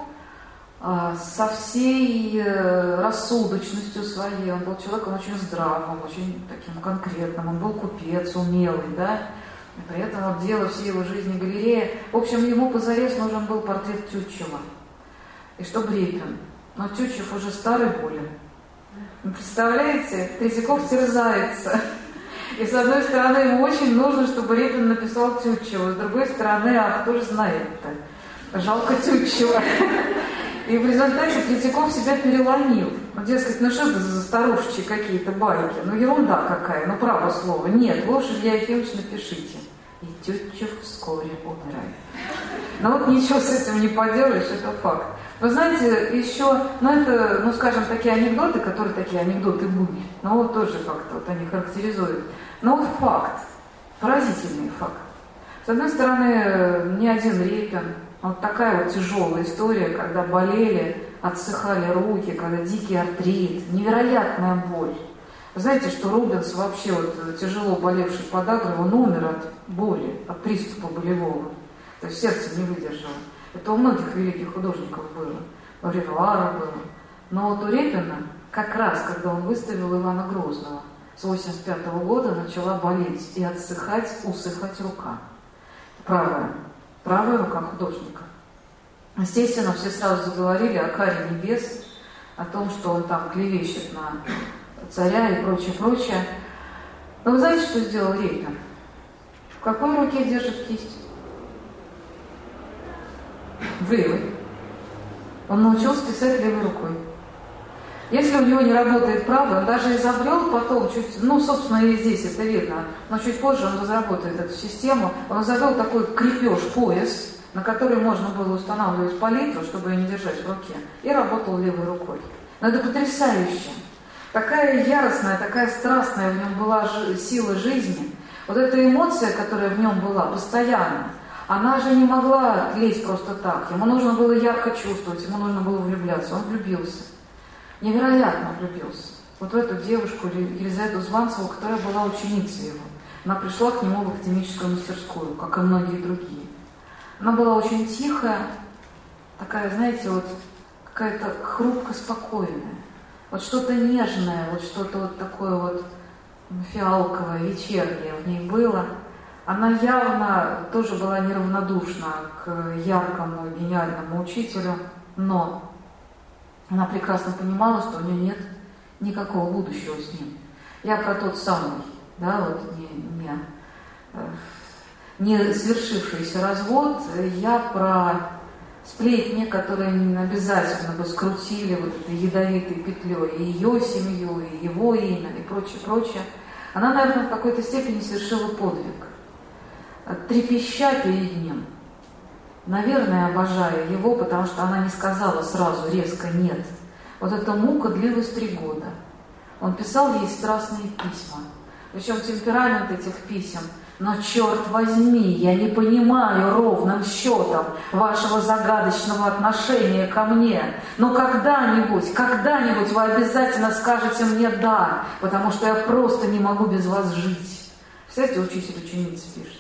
со всей рассудочностью своей, он был человеком очень здравым, очень таким конкретным, он был купец, умелый, да, и при этом вот дело всей его жизни галерея. В общем, ему позарез нужен был портрет Тютчева. И чтоб Репин. Но Тютчев уже старый болен. Вы представляете, Третьяков терзается. И с одной стороны, ему очень нужно, чтобы Репин написал Тютчева. С другой стороны, ах, кто же знает-то? Жалко Тютчева. И в результате Третьяков себя переломил. Ну, дескать, ну что это за старушечьи какие-то байки? Ну ерунда какая, ну право слово. Нет, вы уж, Илья Ефимович, напишите. И Тютчев вскоре умирает. Но вот ничего с этим не поделаешь, это факт. Вы знаете, еще, ну это, ну скажем, такие анекдоты, которые такие анекдоты буни, но вот тоже как-то вот они характеризуют. Но вот факт, поразительный факт. С одной стороны, не один Репин, вот такая вот тяжелая история, когда болели, отсыхали руки, когда дикий артрит, невероятная боль. Вы знаете, что Рубенс, вообще вот тяжело болевший подагрой, он умер от боли, от приступа болевого. То есть сердце не выдержало. Это у многих великих художников было. У Ренуара было. Но вот у Репина, как раз, когда он выставил Ивана Грозного, с восемьдесят пятого года начала болеть и отсыхать, усыхать рука. Правая. Правая рука художника. Естественно, все сразу заговорили о каре небес, о том, что он там клевещет на царя и прочее, прочее. Но вы знаете, что сделал Репин? В какой руке держит кисть? В левой. Он научился писать левой рукой. Если у него не работает правая, он даже изобрел потом, чуть, ну, собственно, и здесь это видно, но чуть позже он разработает эту систему, он изобрел такой крепеж, пояс, на который можно было устанавливать палитру, чтобы ее не держать в руке, и работал левой рукой. Но это потрясающе. Такая яростная, такая страстная в нем была сила жизни. Вот эта эмоция, которая в нем была, постоянно, она же не могла лезть просто так. Ему нужно было ярко чувствовать, ему нужно было влюбляться. Он влюбился. Невероятно влюбился. Вот в эту девушку, Елизавету Званцеву, которая была ученицей его. Она пришла к нему в академическую мастерскую, как и многие другие. Она была очень тихая, такая, знаете, вот какая-то хрупко спокойная. Вот что-то нежное, вот что-то вот такое вот фиалковое, вечернее в ней было. Она явно тоже была неравнодушна к яркому, гениальному учителю, но она прекрасно понимала, что у нее нет никакого будущего с ним. Я про тот самый, да, вот не, не, не свершившийся развод, я про сплетни, которые обязательно бы скрутили вот этой ядовитой петлей и ее семью, и его имя, и прочее, прочее. Она, наверное, в какой-то степени совершила подвиг, трепеща перед ним. Наверное, обожаю его, потому что она не сказала сразу резко «нет». Вот эта мука длилась три года. Он писал ей страстные письма. Причем темперамент этих писем: «Но, черт возьми, я не понимаю ровным счетом вашего загадочного отношения ко мне. Но когда-нибудь, когда-нибудь вы обязательно скажете мне «да», потому что я просто не могу без вас жить». Кстати, учитель ученицы пишет.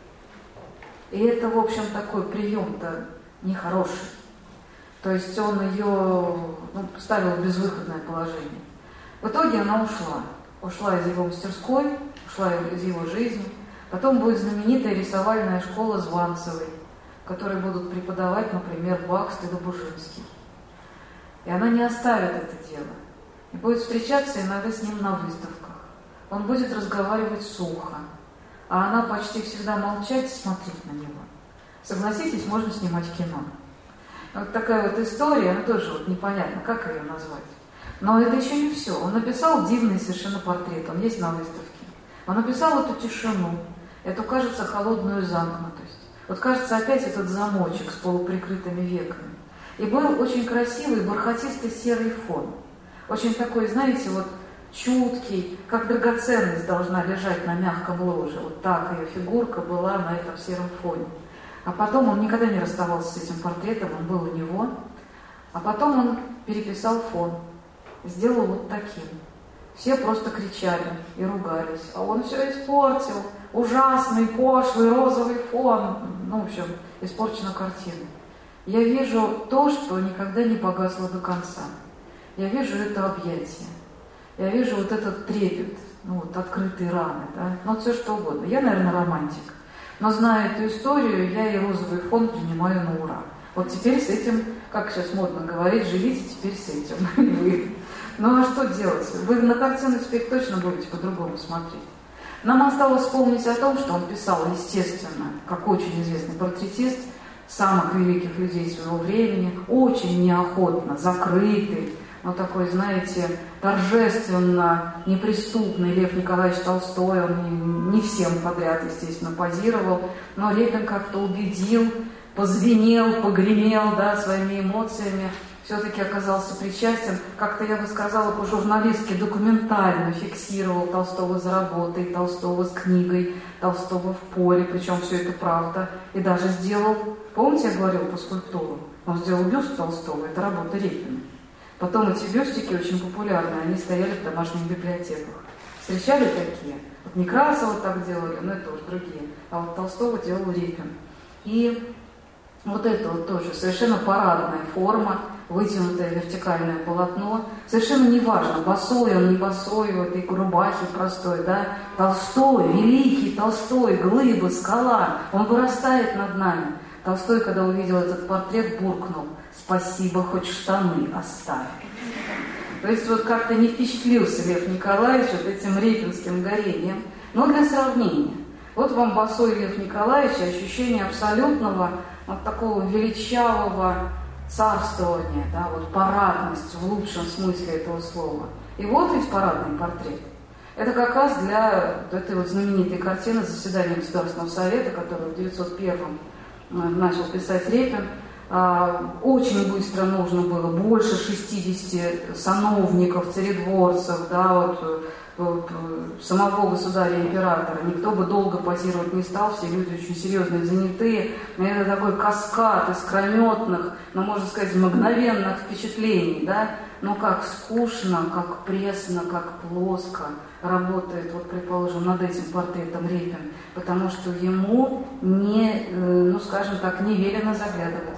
И это, в общем, такой прием-то нехороший. То есть он ее, ну, ставил в безвыходное положение. В итоге она ушла. Ушла из его мастерской, ушла из его жизни. Потом будет знаменитая рисовальная школа Званцевой, в которой будут преподавать, например, Бакст и Добужинский. И она не оставит это дело. И будет встречаться иногда с ним на выставках. Он будет разговаривать сухо. А она почти всегда молчать и смотреть на него. Согласитесь, можно снимать кино. Вот такая вот история, она тоже вот непонятно, как ее назвать. Но это еще не все. Он написал дивный совершенно портрет, он есть на выставке. Он написал эту тишину, эту, кажется, холодную замкнутость. Вот, кажется, опять этот замочек с полуприкрытыми веками. И был очень красивый, бархатистый серый фон. Очень такой, знаете, вот чуткий, как драгоценность должна лежать на мягком ложе. Вот так ее фигурка была на этом сером фоне. А потом он никогда не расставался с этим портретом, он был у него. А потом он переписал фон, сделал вот таким. Все просто кричали и ругались. А он все испортил. Ужасный, пошлый, розовый фон. Ну, в общем, испорчена картина. Я вижу то, что никогда не погасло до конца. Я вижу это объятие. Я вижу вот этот трепет, ну вот открытые раны, да, ну все что угодно. Я, наверное, романтик, но зная эту историю, я и розовый фон принимаю на ура. Вот теперь с этим, как сейчас модно говорить, живите теперь с этим. Вы. Ну а что делать? Вы на картину теперь точно будете по-другому смотреть. Нам осталось вспомнить о том, что он писал, естественно, как очень известный портретист, самых великих людей своего времени, очень неохотно, закрытый, ну, такой, знаете, торжественно неприступный Лев Николаевич Толстой, он не, не всем подряд, естественно, позировал, но Репин как-то убедил, позвенел, погремел, да, своими эмоциями, все-таки оказался причастен, как-то, я бы сказала, по-журналистски документально фиксировал Толстого за работой, Толстого с книгой, Толстого в поле, причем все это правда, и даже сделал, помните, я говорила по скульптуру, он сделал бюст Толстого, это работа Репина. Потом эти бюстики очень популярны, они стояли в домашних библиотеках. Встречали такие? Вот Некрасова так делали, но это тоже другие, а вот Толстого делал Репин. И вот это вот тоже совершенно парадная форма, вытянутое вертикальное полотно. Совершенно неважно, босой он, не босой, в этой рубахе простой, да. Толстой, великий Толстой, глыба, скала, он вырастает над нами. Толстой, когда увидел этот портрет, буркнул: «Спасибо, хоть штаны оставь». То есть вот как-то не впечатлился Лев Николаевич вот этим репинским горением. Но для сравнения, вот вам босой Лев Николаевич, ощущение абсолютного вот такого величавого царствования, да, вот парадность в лучшем смысле этого слова. И вот ведь парадный портрет. Это как раз для вот этой вот знаменитой картины «Заседание Государственного совета», которую в девятьсот первом начал писать Репин. Очень быстро нужно было, больше шестидесяти сановников, царедворцев, да, вот, самого государя-императора. Никто бы долго позировать не стал, все люди очень серьезные, занятые. И это такой каскад искрометных, ну, можно сказать, мгновенных впечатлений, да. Но как скучно, как пресно, как плоско работает, вот, предположим, над этим портретом Репин, потому что ему не, ну, скажем так, не велено заглядывать.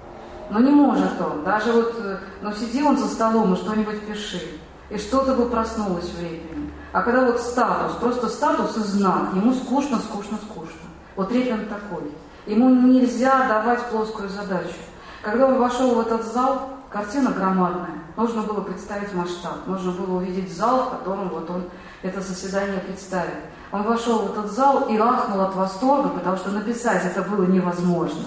Но не может он, даже вот, ну, сиди он за столом и что-нибудь пиши, и что-то бы проснулось в Репине. А когда вот статус, просто статус и знак, ему скучно, скучно, скучно. Вот Репин такой. Ему нельзя давать плоскую задачу. Когда он вошел в этот зал, картина громадная, нужно было представить масштаб, нужно было увидеть зал, в котором вот он это заседание представит. Он вошел в этот зал и ахнул от восторга, потому что написать это было невозможно.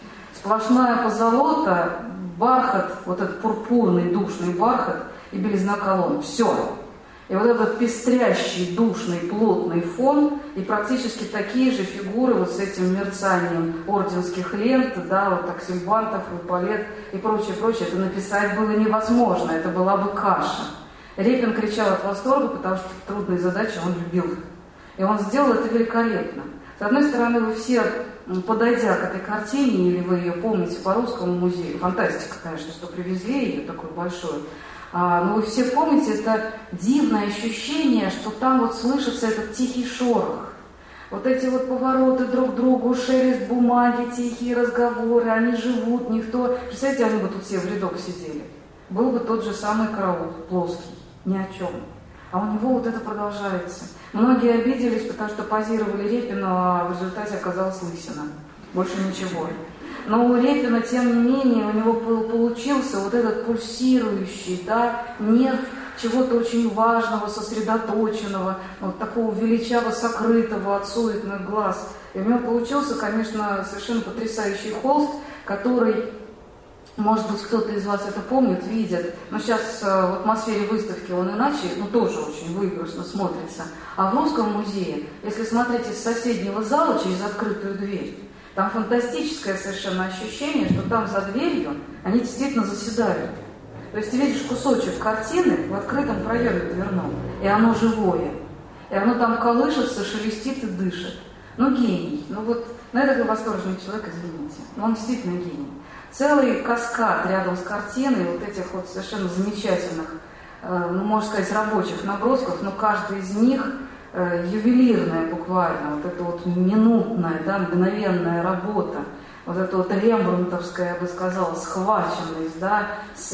Сплошная позолота, бархат, вот этот пурпурный душный бархат и белизна колонн. Все. И вот этот пестрящий, душный, плотный фон и практически такие же фигуры вот с этим мерцанием орденских лент, да, вот аксельбантов, эполет и прочее, прочее. Это написать было невозможно, это была бы каша. Репин кричал от восторга, потому что трудные задачи он любил. И он сделал это великолепно. С одной стороны, вы все, подойдя к этой картине, или вы ее помните по Русскому музею, фантастика, конечно, что привезли ее такую большую, а, но вы все помните это дивное ощущение, что там вот слышится этот тихий шорох. Вот эти вот повороты друг к другу, шелест бумаги, тихие разговоры, они живут, никто... Представляете, они бы тут все в рядок сидели. Был бы тот же самый караул, плоский, ни о чем. А у него вот это продолжается. Многие обиделись, потому что позировали Репину, а в результате оказалась лысина. Больше ничего. Но у Репина, тем не менее, у него получился вот этот пульсирующий, да, нерв чего-то очень важного, сосредоточенного, вот такого величаво сокрытого от суетных глаз. И у него получился, конечно, совершенно потрясающий холст, который... Может быть, кто-то из вас это помнит, видит, но сейчас в атмосфере выставки он иначе, ну, тоже очень выигрышно смотрится. А в Русском музее, если смотреть из соседнего зала через открытую дверь, там фантастическое совершенно ощущение, что там за дверью они действительно заседают. То есть ты видишь кусочек картины в открытом проеме дверном, и оно живое, и оно там колышется, шелестит и дышит. Ну, гений. Ну, вот, ну, это такой восторженный человек, извините, но он действительно гений. Целый каскад рядом с картиной вот этих вот совершенно замечательных, э, ну, можно сказать, рабочих набросков, но каждый из них э, ювелирная буквально, вот это вот минутная, да, мгновенная работа, вот это вот рембрандтовская, я бы сказала, схваченность, да,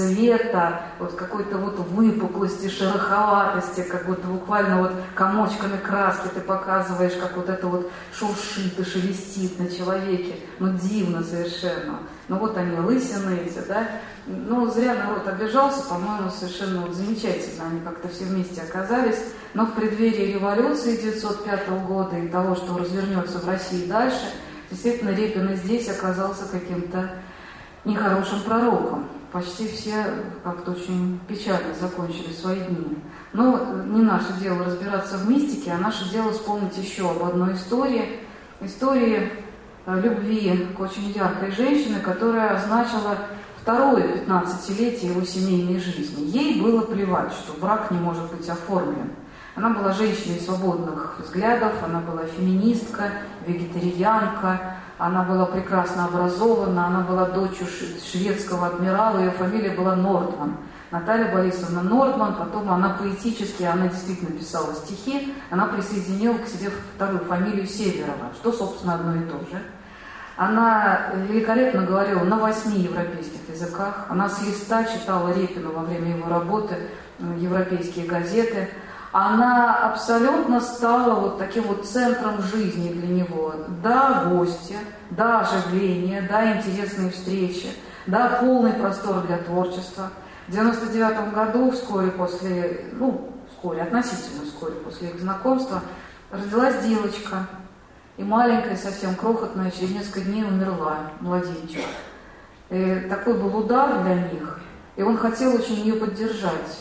света, вот какой-то вот выпуклости, шероховатости, как будто буквально вот комочками краски ты показываешь, как вот это вот шуршит и шелестит на человеке, ну, дивно совершенно. Ну, вот они, лысины эти, да, ну, зря народ обижался, по-моему, совершенно вот замечательно, они как-то все вместе оказались, но в преддверии революции девятьсот пятого года и того, что развернется в России дальше, действительно, Репин и здесь оказался каким-то нехорошим пророком. почти все как-то очень печально закончили свои дни. Но не наше дело разбираться в мистике, а наше дело вспомнить еще об одной истории. Истории любви к очень яркой женщине, которая означила второе пятнадцатилетие его семейной жизни. Ей было плевать, что брак не может быть оформлен. Она была женщиной свободных взглядов, она была феминистка, вегетарианка, она была прекрасно образована, она была дочерью шведского адмирала, ее фамилия была Нордман. Наталья Борисовна Нордман, потом она поэтически, она действительно писала стихи, она присоединила к себе вторую фамилию Северова, что, собственно, одно и то же. Она великолепно говорила на восьми европейских языках, она с листа читала Репину во время его работы европейские газеты. Она абсолютно стала вот таким вот центром жизни для него. Да, гости, да, оживление, да, интересные встречи, да, полный простор для творчества. В девяносто девятом году, вскоре после, ну, вскоре, относительно вскоре после их знакомства, родилась девочка. И маленькая, совсем крохотная, через несколько дней умерла, младенчик. И такой был удар для них, и он хотел очень ее поддержать.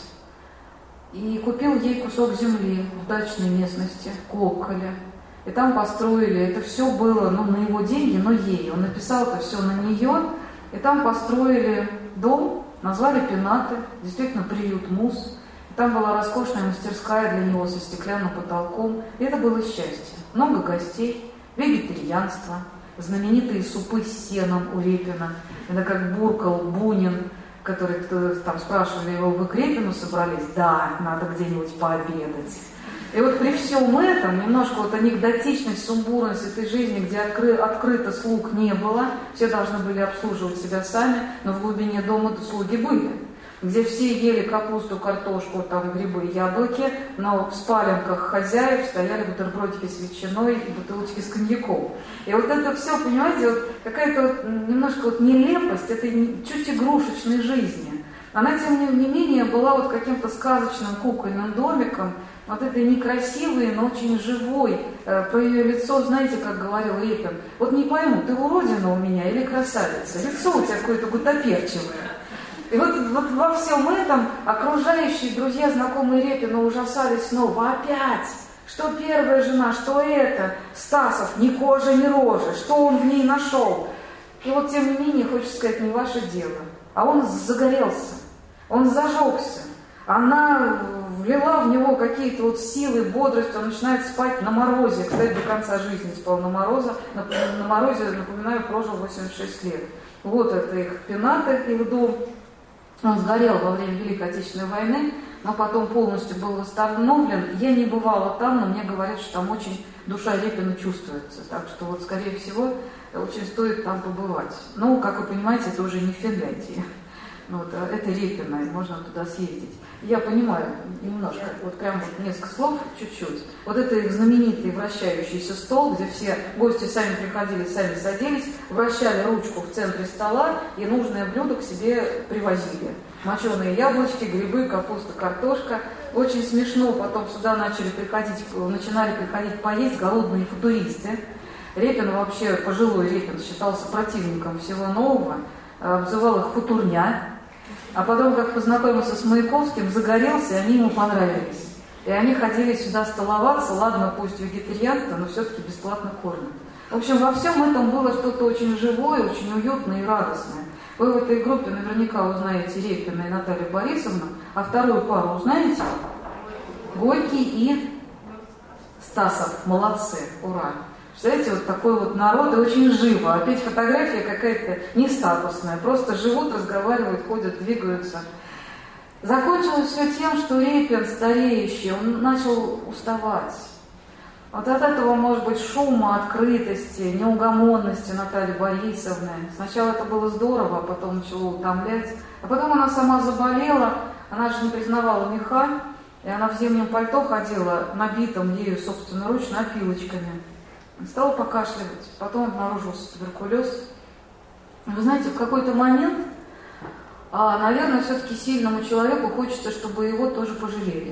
И купил ей кусок земли в дачной местности, в Клокколе. И там построили, это все было, ну, на его деньги, но ей. Он написал это все на нее, и там построили дом, назвали Пенаты, действительно приют муз. И там была роскошная мастерская для него со стеклянным потолком. И это было счастье. Много гостей, вегетарианство, знаменитые супы с сеном у Репина. Это как буркал Бунин, который там спрашивали его, вы к Репину собрались? Да, надо где-нибудь пообедать. И вот при всем этом, немножко вот анекдотичность, сумбурность этой жизни, где откры, открыто слуг не было, все должны были обслуживать себя сами, но в глубине дома слуги были. Где все ели капусту, картошку, там грибы, яблоки, но в спаленках хозяев стояли бутербродики с ветчиной и бутылочки с коньяком. И вот это все, понимаете, вот какая-то вот немножко вот нелепость этой чуть игрушечной жизни. Она, тем не менее, была вот каким-то сказочным кукольным домиком, вот этой некрасивой, но очень живой. Про ее лицо, знаете, как говорил Репин, вот не пойму, ты уродина у меня или красавица? Лицо у тебя какое-то гутоперчивое. И вот, вот во всем этом окружающие друзья, знакомые Репина ужасались снова. Опять! Что первая жена, что это? Стасов, ни кожи, ни рожи. Что он в ней нашел? И вот, тем не менее, хочется сказать, не ваше дело. А он загорелся, он зажегся. Она влила в него какие-то вот силы, бодрость, он начинает спать на морозе. Кстати, до конца жизни спал на, мороза, на, на морозе, напоминаю, прожил восемьдесят шесть лет. Вот это их Пенаты, их дом. Он сгорел во время Великой Отечественной войны, но потом полностью был восстановлен. Я не бывала там, но мне говорят, что там очень душа Репина чувствуется. Так что вот, скорее всего, очень стоит там побывать. Ну, как вы понимаете, это уже не в Финляндии. Вот, это Репина, можно туда съездить. Я понимаю немножко, вот прям вот несколько слов, чуть-чуть. Вот это их знаменитый вращающийся стол, где все гости сами приходили, сами садились, вращали ручку в центре стола и нужное блюдо к себе привозили. Моченые яблочки, грибы, капуста, картошка. Очень смешно, потом сюда начали приходить, начинали приходить поесть голодные футуристы. Репин вообще, пожилой Репин, считался противником всего нового, обзывал их футурня. А потом, как познакомился с Маяковским, загорелся, и они ему понравились. И они ходили сюда столоваться, ладно, пусть вегетарианство, но все-таки бесплатно кормят. В общем, во всем этом было что-то очень живое, очень уютное и радостное. Вы в этой группе наверняка узнаете Репина и Наталью Борисовну, а вторую пару узнаете? Горький и Стасов. Молодцы, ура! Представляете, вот такой вот народ, и очень живо. Опять фотография какая-то не статусная. Просто живут, разговаривают, ходят, двигаются. Закончилось все тем, что Репин, стареющий, он начал уставать. Вот от этого, может быть, шума, открытости, неугомонности Натальи Борисовны. Сначала это было здорово, а потом начало утомлять. А потом она сама заболела, она же не признавала меха, и она в зимнем пальто ходила, набитым ею собственноручно опилочками. Стала покашливать, потом обнаружился туберкулез. Вы знаете, в какой-то момент, а, наверное, все-таки сильному человеку хочется, чтобы его тоже пожалели.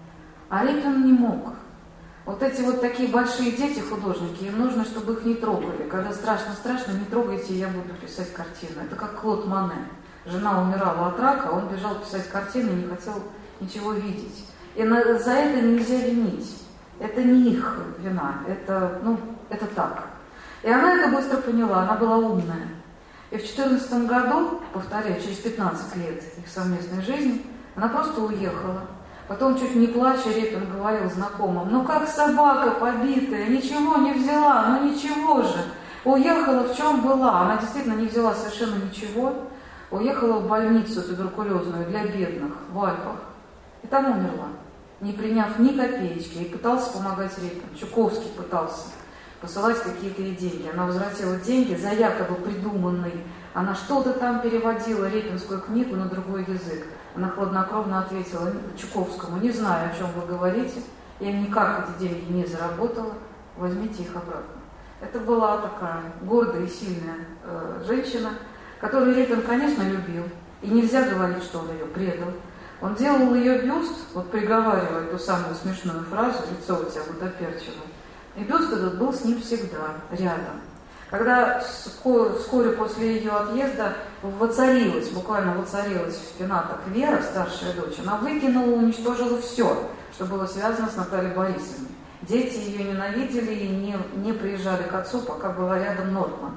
А Репин не мог. Вот эти вот такие большие дети, художники, им нужно, чтобы их не трогали. Когда страшно-страшно, не трогайте, я буду писать картину. Это как Клод Моне. жена умирала от рака, он бежал писать картины и не хотел ничего видеть. И на, за это нельзя винить. Это не их вина, это, ну, это так. И она это быстро поняла, она была умная. И в четырнадцатом году, повторяю, через пятнадцать лет их совместной жизни, она просто уехала. Потом, чуть не плача, Репин говорил знакомым: ну как собака побитая, ничего не взяла, ну ничего же. Уехала, в чем была. Она действительно не взяла совершенно ничего. Уехала в больницу туберкулезную для бедных в Альпах. И там умерла, не приняв ни копеечки. И пытался помогать Репин. Чуковский пытался посылать какие-то ей деньги. Она возвратила деньги за якобы придуманный. Она что-то там переводила, репинскую книгу, на другой язык. Она хладнокровно ответила Чуковскому: не знаю, о чем вы говорите, я никак эти деньги не заработала, возьмите их обратно. Это была такая гордая и сильная э, женщина, которую Репин, конечно, любил. И нельзя говорить, что он ее предал. Он делал ее бюст, вот приговаривая ту самую смешную фразу: лицо у тебя гутоперчивое. И бюст этот был с ним всегда, рядом. Когда вскоре после ее отъезда воцарилась, буквально воцарилась в пенатах Вера, старшая дочь, она выкинула, уничтожила все, что было связано с Натальей Борисовной. Дети ее ненавидели и не, не приезжали к отцу, пока была рядом Нортман.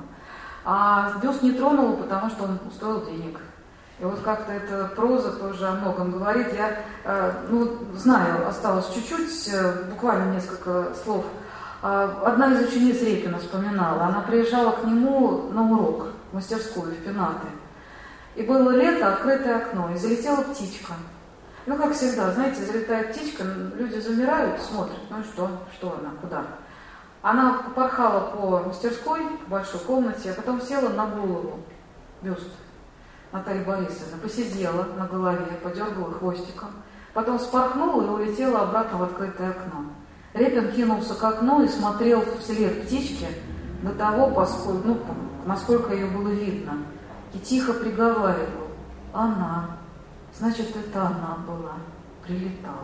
А бюст не тронула, потому что он стоил денег. И вот как-то эта проза тоже о многом говорит. Я э, ну, знаю, осталось чуть-чуть, э, буквально несколько слов. Одна из учениц Репина вспоминала, она приезжала к нему на урок в мастерскую, в пенаты. И было лето, открытое окно, и залетела птичка. Ну, как всегда, знаете, залетает птичка, люди замирают, смотрят, ну и что, что она, куда. Она порхала по мастерской, по большой комнате, а потом села на голову, бюст Натальи Борисовны, посидела на голове, подергала хвостиком, потом вспорхнула и улетела обратно в открытое окно. Репин кинулся к окну и смотрел вслед птичке до того, поскольку, ну, насколько ее было видно, и тихо приговаривал: она, значит, это она была, прилетала.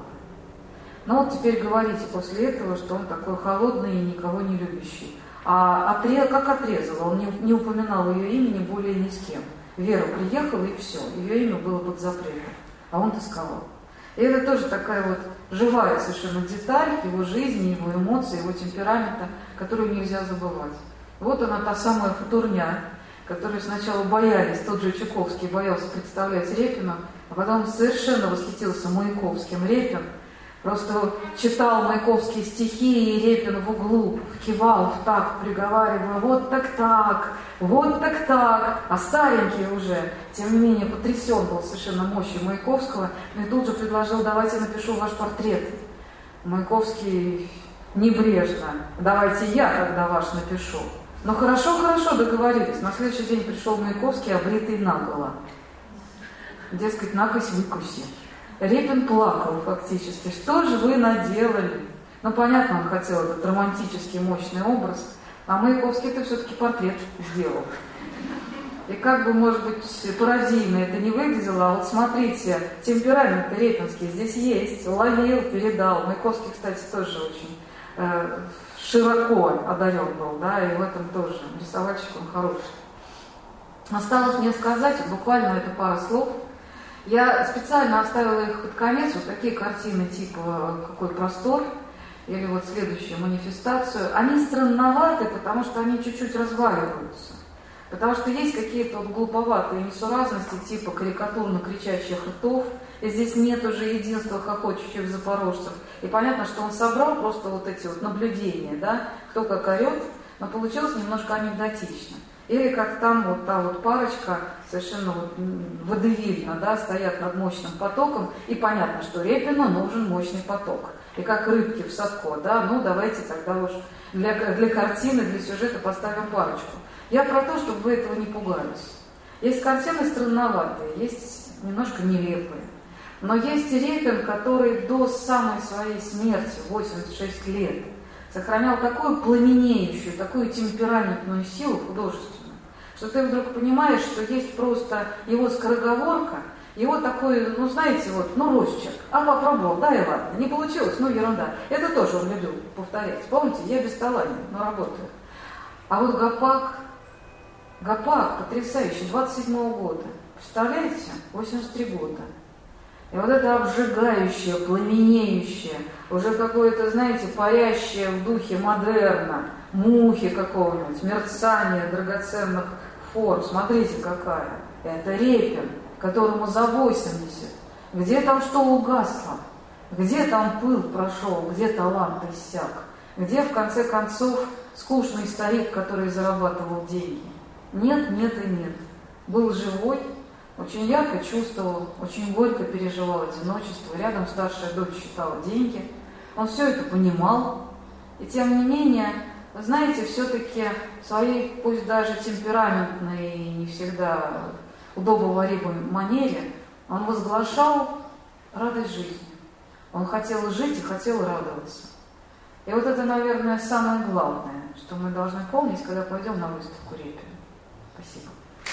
Ну вот теперь говорите после этого, что он такой холодный и никого не любящий. А отре... как отрезал, он не, не упоминал ее имени более ни с кем. Вера приехала и все, ее имя было под запретом, а он тосковал. И это тоже такая вот живая совершенно деталь его жизни, его эмоций, его темперамента, которую нельзя забывать. Вот она, та самая футурня, которую сначала боялись, тот же Чуковский боялся представлять Репину, а потом совершенно восхитился Маяковским. Репин просто читал маяковские стихи, и Репин в углу кивал в такт, приговаривая: вот так-так, вот так-так. А старенький уже, тем не менее, потрясен был совершенно мощью Маяковского, и тут же предложил: давайте напишу ваш портрет. Маяковский небрежно: давайте я тогда ваш напишу. Ну хорошо, хорошо, договорились. На следующий день пришел Маяковский, обритый наголо. Дескать, накось выкуси. Репин плакал фактически. Что же вы наделали? Ну, понятно, он хотел этот романтический мощный образ, а Маяковский это все-таки портрет сделал. И как бы, может быть, пародийно это не выглядело, а вот смотрите, темперамент репинский здесь есть, уловил, передал. Маяковский, кстати, тоже очень э, широко одарен был, да, и в этом тоже рисовальщик он хороший. Осталось мне сказать, буквально это пара слов. Я специально оставила их под конец, вот такие картины типа «Какой простор» или вот следующую «Манифестацию». Они странноваты, потому что они чуть-чуть разваливаются. Потому что есть какие-то вот глуповатые несуразности, типа карикатурно кричащих ртов, и здесь нет уже единства хохочущих запорожцев. И понятно, что он собрал просто вот эти вот наблюдения, да, кто как орет, но получилось немножко анекдотично. Или как там вот та вот парочка совершенно вот водевильно, да, стоят над мощным потоком, и понятно, что Репину нужен мощный поток. И как рыбки в садко, да, ну давайте тогда уж для, для картины, для сюжета поставим парочку. Я про то, чтобы вы этого не пугались. Есть картины странноватые, есть немножко нелепые. Но есть Репин, который до самой своей смерти, восемьдесят шесть лет, сохранял такую пламенеющую, такую темпераментную силу художественную, что ты вдруг понимаешь, что есть просто его скороговорка, его такой, ну знаете, вот, ну росчерк, а попробовал, да и ладно, не получилось, ну ерунда. Это тоже он любил повторять. Помните, я бесталанен, но работаю. А вот Гопак, Гопак потрясающий, двадцать седьмого года, Представляете? восемьдесят три года. И вот это обжигающее, пламенеющее, уже какое-то, знаете, парящее в духе модерна, мухи какого-нибудь, мерцание драгоценных форм. Смотрите, какая. Это Репин, которому за восемьдесят. Где там что угасло? Где там пыл прошел? Где талант иссяк? Где, в конце концов, скучный старик, который зарабатывал деньги? Нет, нет и нет. Был живой, очень ярко чувствовал, очень горько переживал одиночество. Рядом старшая дочь считала деньги. Он все это понимал. И тем не менее, вы знаете, все-таки в своей, пусть даже темпераментной и не всегда удобоваримой манере, он возглашал радость жизни. Он хотел жить и хотел радоваться. И вот это, наверное, самое главное, что мы должны помнить, когда пойдем на выставку Репина. Спасибо.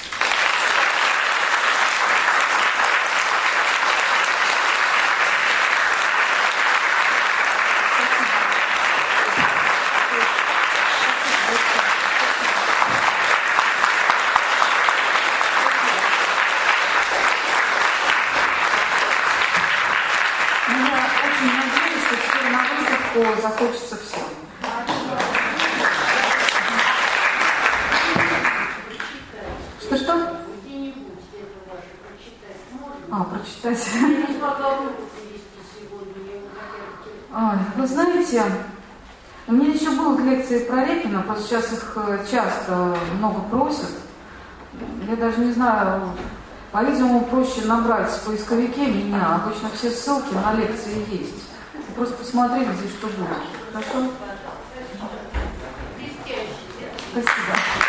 Захочется всем. Что-что? Где-нибудь это ваше прочитать можно? А, прочитать. Я не смогла руку привести сегодня, я Ой, вы знаете, у меня еще будут лекции про Репина, просто сейчас их часто много просят. Я даже не знаю, по-видимому, проще набрать в поисковике меня. Обычно все ссылки на лекции есть. Просто посмотреть, где что будет. Хорошо? Спасибо.